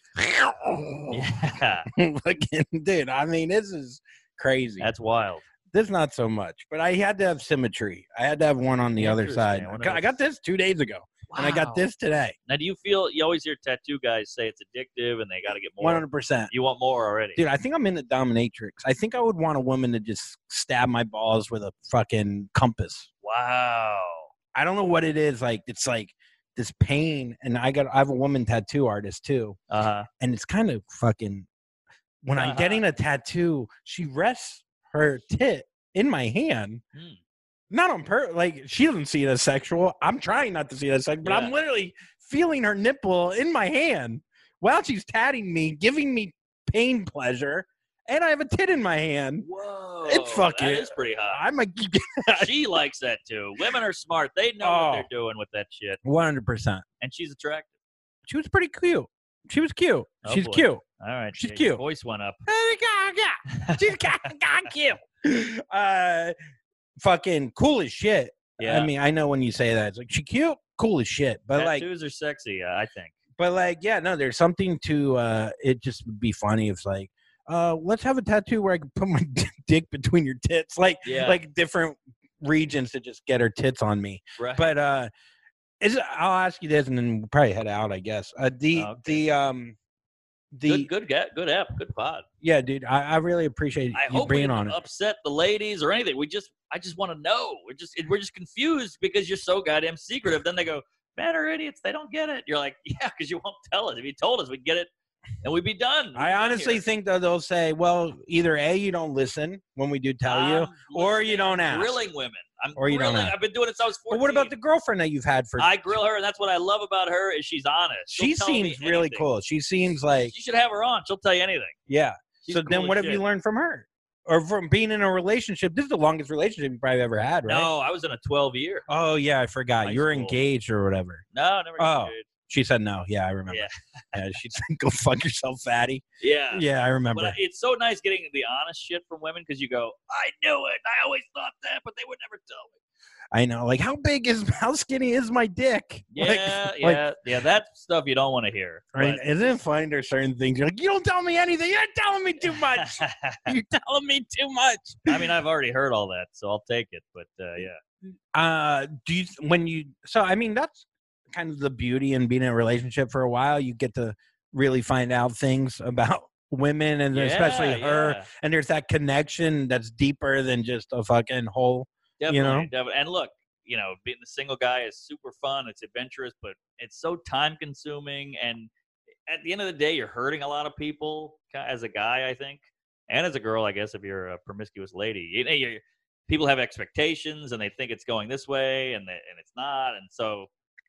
Yeah, Fucking dude, I mean, this is crazy. that's wild. This not so much, but I had to have symmetry. I had to have one on the other Interesting. side. I I wonder got, I if- got this two days ago, and I Wow. got this today. Now, do you feel you always hear tattoo guys say it's addictive and they got to get more? One hundred percent. You want more already, Dude, I think I'm in the dominatrix. I think I would want a woman to just stab my balls with a fucking compass. Wow. I don't know what it is. Like, it's like this pain. And I got, I have a woman tattoo artist too. Uh huh. And it's kind of fucking, when I'm Uh-huh. getting a tattoo, she rests her tit in my hand. Hmm. Not on purpose. Like, she doesn't see it as sexual. I'm trying not to see it as sexual, but I'm Yeah. literally feeling her nipple in my hand while she's tatting me, giving me pain pleasure. And I have a tit in my hand. Whoa. It's fucking- That is pretty hot. I'm a She likes that too. Women are smart. They know Oh. what they're doing with that shit, one hundred percent. and she's attractive. She was pretty cute. She was cute. Oh, She's boy. cute. All right, She's your cute. Voice went up. She's got cute. Uh, fucking cool as shit. Yeah. I mean, I know when you say that, it's like she cute, cool as shit. But like, Tattoos are sexy. Uh, I think. but like, yeah, no, there's something to uh, it. Just would be funny if like, uh, let's have a tattoo where I can put my dick between your tits, like, Yeah. like different regions to just get her tits on me. Right. But uh, is I'll ask you this, and then we'll probably head out, I guess. Uh, the Oh, okay. the um. The good, good, ga- good app, good pod. yeah, dude, I, I really appreciate I you hope we being didn't on it. upset the ladies or anything. We just, I just want to know. We're just, we're just confused because you're so goddamn secretive. Then they go, "Men are idiots. They don't get it." You're like, "Yeah, because you won't tell us. If you told us, we'd get it and we'd be done. We'd be I done honestly here. think though they'll say, well, either A, you don't listen when we do tell you, I'm or you listening, don't I'm ask. grilling women. I'm Or you don't grilling. ask. I've been doing it since I was But fourteen. what about the girlfriend that you've had for? I grill her, and that's what I love about her is she's honest. She'll She tell me seems really anything. cool. She seems like You should have her on. She'll tell you anything. yeah. She's So cool then, as what have shit. you learned from her, or from being in a relationship? This is the longest relationship you probably ever had, right? No, I was in a twelve year. Oh yeah, I forgot. High you were school. engaged or whatever. No, never got Oh. engaged. She said no. Yeah, I remember. Yeah. Yeah, she said, "Go fuck yourself, fatty." Yeah. Yeah, I remember. But I- it's so nice getting the honest shit from women because you go, I knew it. I always thought that, but they would never tell me. I know. Like, how big is, how skinny is my dick? Yeah, Like- yeah, like, yeah. That stuff you don't want to hear. I mean, but- isn't it funny? There's certain things you're like, you don't tell me anything. You're telling me too much. You're telling me too much. I mean, I've already heard all that, so I'll take it. But uh, yeah, Uh, do you when you? So I mean, that's kind of the beauty in being in a relationship for a while. You get to really find out things about women, and especially Yeah, her. yeah. And there's that connection that's deeper than just a fucking hole. Definitely, You know? definitely. And look, you know, being the single guy is super fun. It's adventurous, but it's so time consuming. And at the end of the day, you're hurting a lot of people ca- as a guy, I think, and as a girl, I guess, if you're a promiscuous lady. You know, you're, people have expectations and they think it's going this way, and they, and it's not. And so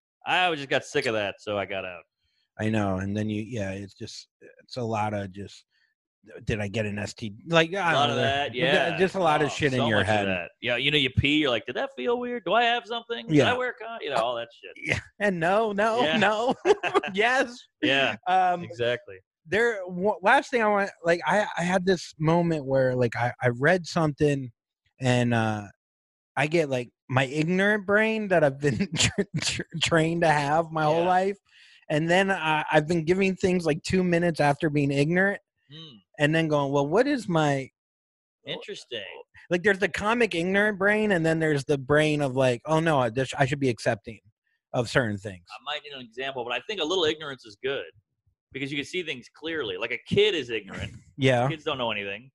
I just got sick of that, so I got out. I know. And then you, yeah, it's just it's a lot of just. Did I get an S T D? Like I A don't lot know, of that, yeah. just a lot Oh, of shit so in your much of head. that. Yeah, you know, you pee, you're like, did that feel weird? Do I have something? Did Yeah. I wear a con? You know, all that shit. Yeah, and no, no, Yeah. no, yes. Yeah, Um, exactly. there. w- Last thing I want, like, I, I had this moment where, like, I, I read something, and uh, I get like my ignorant brain that I've been tra- tra- trained to have my whole Yeah. life, and then I, I've been giving things like two minutes after being ignorant, Hmm. and then going, well, what is my Interesting. like? There's the comic ignorant brain, and then there's the brain of like, oh no, I, this, I should be accepting of certain things. I might need an example, but I think a little ignorance is good because you can see things clearly. Like a kid is ignorant. Yeah, Kids don't know anything.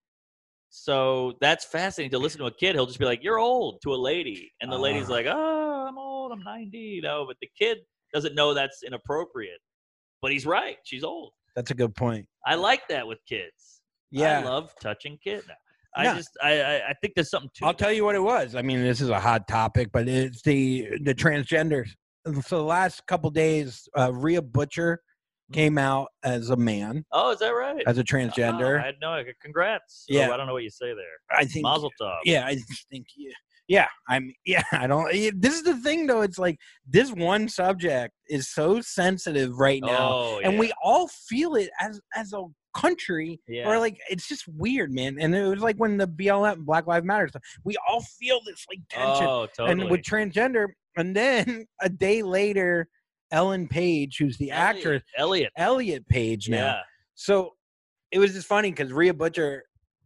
So that's fascinating to listen to a kid. He'll just be like, you're old to a lady. And the lady's Ah. like, oh, I'm old. I'm ninety. You know, but the kid doesn't know that's inappropriate. But he's right. She's old. that's a good point. I like that with kids. Yeah. I love touching kids. I No. just, I, I, I think there's something to I'll that. tell you what it was. I mean, this is a hot topic, but it's the the transgenders. So the last couple days, uh, Rhea Butcher came out as a man, Oh, is that right? as a Oh, transgender. I had no. Congrats. So Yeah. I don't know what you say there. I think. Mazel tov. Yeah, I just think. Yeah, yeah. I'm. Yeah, I don't. yeah, This is the thing, though. It's like this one subject is so sensitive right now, Oh, and yeah. we all feel it as as a country. Yeah. Or like it's just weird, man. And it was like when the B L M, Black Lives Matter stuff. We all feel this like tension. Oh, totally. And with transgender, and then a day later, Ellen Page, who's the Elliot. actress, Elliot. Elliot Page now. Yeah. So it was just funny because Rhea Butcher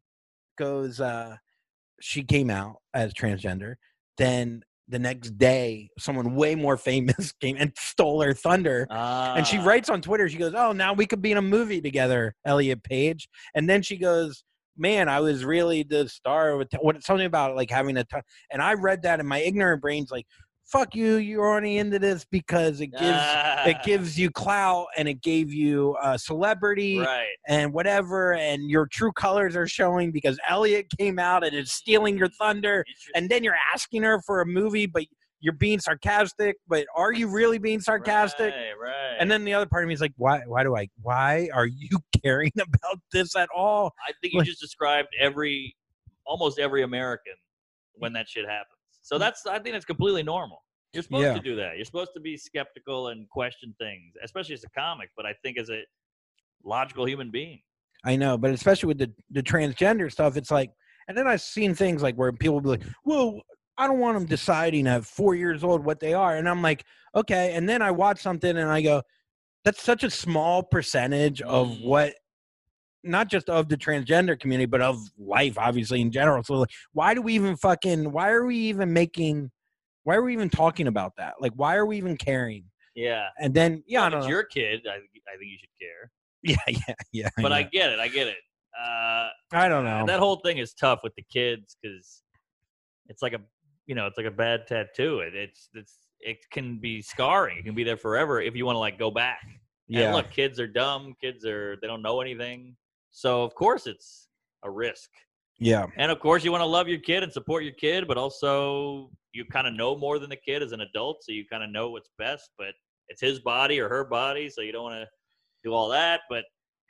goes, uh, she came out as transgender. Then the next day, someone way more famous came and stole her thunder. And she Ah. writes on Twitter, she goes, oh, now we could be in a movie together, Elliot Page. And then she goes, man, I was really the star of what something about like having a ton. And I read that in my ignorant brain's like, fuck you, you're only into this because it gives it Ah. gives you clout and it gave you uh, celebrity Right. and whatever, and your true colors are showing because Elliot came out and is stealing your thunder. And then you're asking her for a movie, but you're being sarcastic. But are you really being sarcastic? Right, right. And then the other part of me is like, why? Why do I? Why are you caring about this at all? I think you like- just described every, almost every American when that shit happens. So that's, I think that's completely normal. You're supposed Yeah. to do that. You're supposed to be skeptical and question things, especially as a comic. But I think as a logical human being. I know, but especially with the the transgender stuff, it's like, and then I've seen things like where people be like, well, I don't want them deciding at four years old what they are, and I'm like, okay, and then I watch something and I go, that's such a small percentage of Mm. what. Not just of the transgender community, but of life, obviously in general. So, like, why do we even fucking? Why are we even making? Why are we even talking about that? Like, why are we even caring? Yeah. And then, yeah, I Well, if don't it's know. your kid, I, I think you should care. Yeah, yeah, yeah. But know. I get it. I get it. Uh, I don't know. that whole thing is tough with the kids because it's like a, you know, it's like a bad tattoo. It, it's, it's, it can be scarring. It can be there forever if you want to like go back. Yeah. And look, kids are dumb. Kids are they don't know anything. So of course it's a risk. Yeah. And of course you want to love your kid and support your kid, but also you kind of know more than the kid as an adult, so you kind of know what's best. But it's his body or her body, so you don't want to do all that. But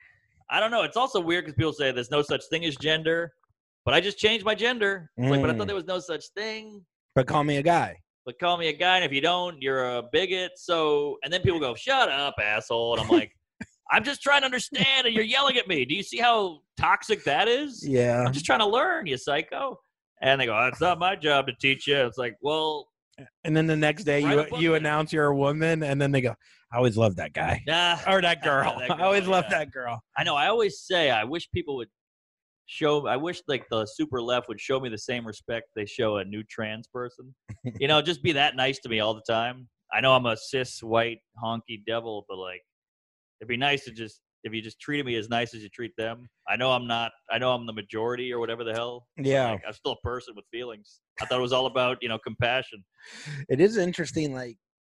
I don't know. It's also weird because people say there's no such thing as gender, but I just changed my gender. It's like, but I thought there was no such thing. But call me a guy. But call me a guy, and if you don't, you're a bigot. So, and then people go, shut up, asshole. And I'm like, I'm just trying to understand, and you're yelling at me. Do you see how toxic that is? Yeah. I'm just trying to learn, you psycho. And they go, oh, it's not my job to teach you. It's like, well. And then the next day Write you a book you then. announce you're a woman, and then they go, I always loved that guy. Nah. Or that girl. That I girl, always loved yeah. that girl. I know. I always say I wish people would show. I wish like the super left would show me the same respect they show a new trans person. You know, just be that nice to me all the time. I know I'm a cis white honky devil, but like, it'd be nice to just if you just treated me as nice as you treat them. I know I'm not. I know I'm the majority or whatever the hell. but, Yeah. like, I'm still a person with feelings. I thought it was all about you know compassion. It is interesting. Like,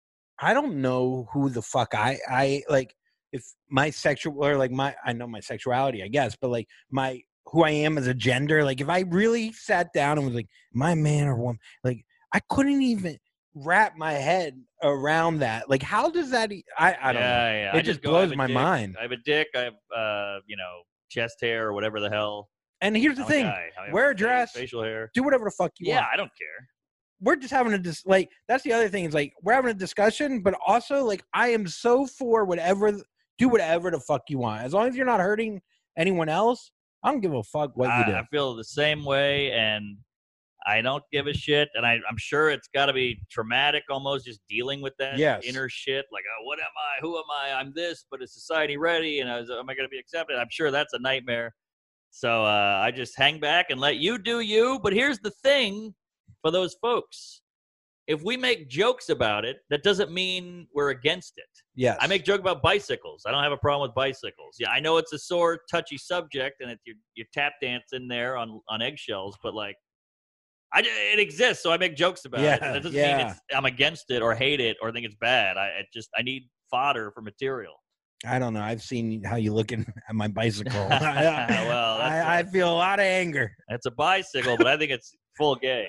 I don't know who the fuck I I like. If my sexual or like my I know my sexuality, I guess, but like my who I am as a gender. Like, if I really sat down and was like, am I a man or woman? Like, I couldn't even wrap my head around that. Like, how does that? E- I I don't yeah, know. Yeah. It I just go, I have blows a my dick. mind. I have a dick. I have uh, you know chest hair or whatever the hell. And here's the I'm a thing: guy. I have wear a face- dress, facial hair. do whatever the fuck you Yeah, want. I don't care. We're just having a dis- like that's the other thing is like we're having a discussion, but also like I am so for whatever, do whatever the fuck you want as long as you're not hurting anyone else. I don't give a fuck what you I, do. I feel the same way, and I don't give a shit. And I, I'm sure it's got to be traumatic, almost just dealing with that Yes. inner shit. Like, oh, what am I? Who am I? I'm this, but is society ready? And I was, am I going to be accepted? I'm sure that's a nightmare. So uh, I just hang back and let you do you. But here's the thing for those folks. If we make jokes about it, that doesn't mean we're against it. Yes, I make joke about bicycles. I don't have a problem with bicycles. Yeah, I know it's a sore, touchy subject, and it's you're, you're tap dancing there on, on eggshells. But like, I it exists, so I make jokes about Yeah, it. And that doesn't yeah. mean it's, I'm against it or hate it or think it's bad. I it just I need fodder for material. I don't know. I've seen how you looking at my bicycle. Well, that's I, I a- feel a lot of anger It's a bicycle, but I think it's full gay.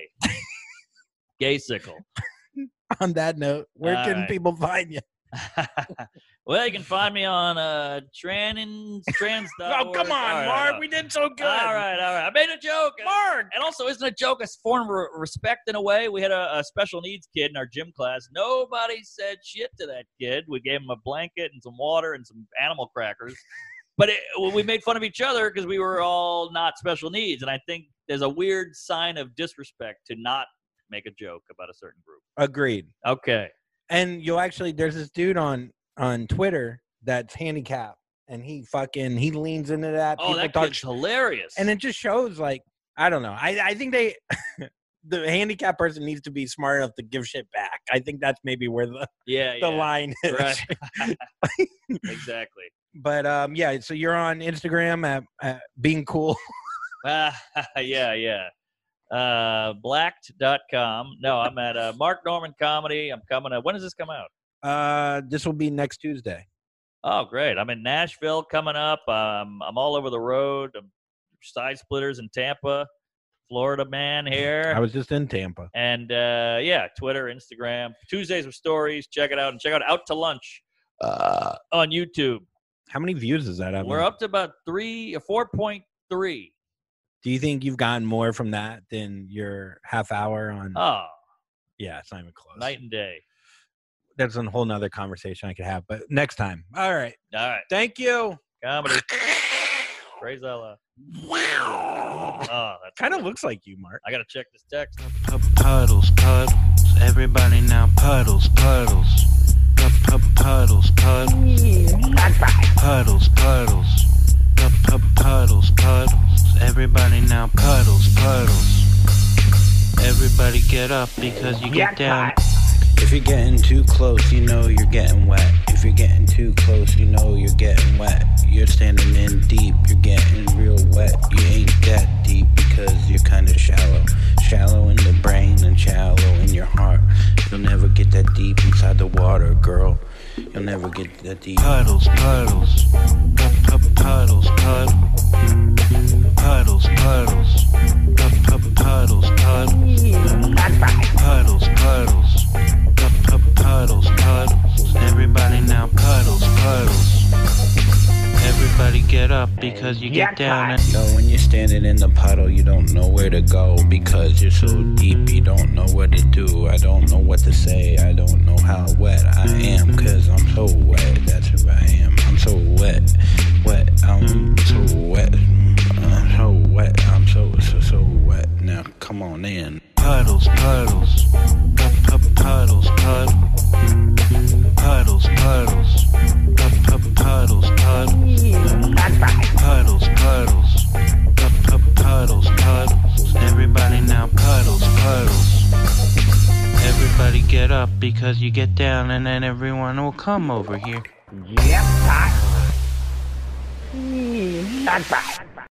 Gaysicle. on that note. Where All can right. people find you? Well, you can find me on uh, trans trans. Oh, come on, Mark. We did so good. All right, all right. I made a joke. Mark. And also, isn't a joke a form of re- respect in a way? We had a, a special needs kid in our gym class. Nobody said shit to that kid. We gave him a blanket and some water and some animal crackers. But it, well, we made fun of each other because we were all not special needs. And I think there's a weird sign of disrespect to not make a joke about a certain group. Agreed. Okay. And you'll actually, there's this dude on on Twitter that's handicapped, and he fucking he leans into that. Oh, People that talk kid's hilarious. and it just shows like I don't know. I I think they the handicapped person needs to be smart enough to give shit back. I think that's maybe where the yeah, the yeah. line is. Right. Exactly. But um, yeah. So you're on Instagram at, at being cool. Uh, yeah, yeah. Uh, blacked dot com. No, I'm at uh, Mark Norman Comedy. I'm coming up. When does this come out? Uh, this will be next Tuesday. Oh, great. I'm in Nashville coming up. Um, I'm all over the road. I'm Side Splitters in Tampa, Florida man here. I was just in Tampa. And uh, yeah, Twitter, Instagram. Tuesdays with stories. Check it out. And check out Out to Lunch uh, on YouTube. How many views is that? We're up to about three, four point three. Do you think you've gotten more from that than your half hour on? Oh, Yeah, it's not even close. night and day. That's a whole nother conversation I could have, but next time. All right. All right. Thank you. Comedy. Praise Allah. Oh, that's Kind of looks like you, Mark. I got to check this text. Puddles, puddles, everybody now puddles, puddles, puddles, puddles, puddles, puddles, puddles, puddles, everybody now puddles, puddles. Everybody get up because you get down. If you're getting too close, you know you're getting wet. If you're getting too close, you know you're getting wet. You're standing in deep, you're getting real wet. You ain't that deep because you're kind of shallow. Shallow in the brain and shallow in your heart. You'll never get that deep inside the water, girl. You'll never get that deep. Puddles, puddles, puddles, puddles, puddles, puddles, puddles, puddles, puddles, puddles, puddles. Everybody now puddles, puddles. Everybody get up because you get down and So when you're standing in the puddle, you don't know where to go because you're so deep, you don't know what to do. I don't know what to say, I don't know how wet I am because I'm so wet, that's who I am. I'm so wet, wet, I'm so wet, I'm so wet, I'm so, so, so wet. Now come on in. puddles, puddles, puddles, puddles, puddles, puddles, puddles, puddles, puddles, puddles, puddles. Everybody now puddles, puddles. Everybody get up because you get down and then everyone will come over here. Yep, that's right. That's right.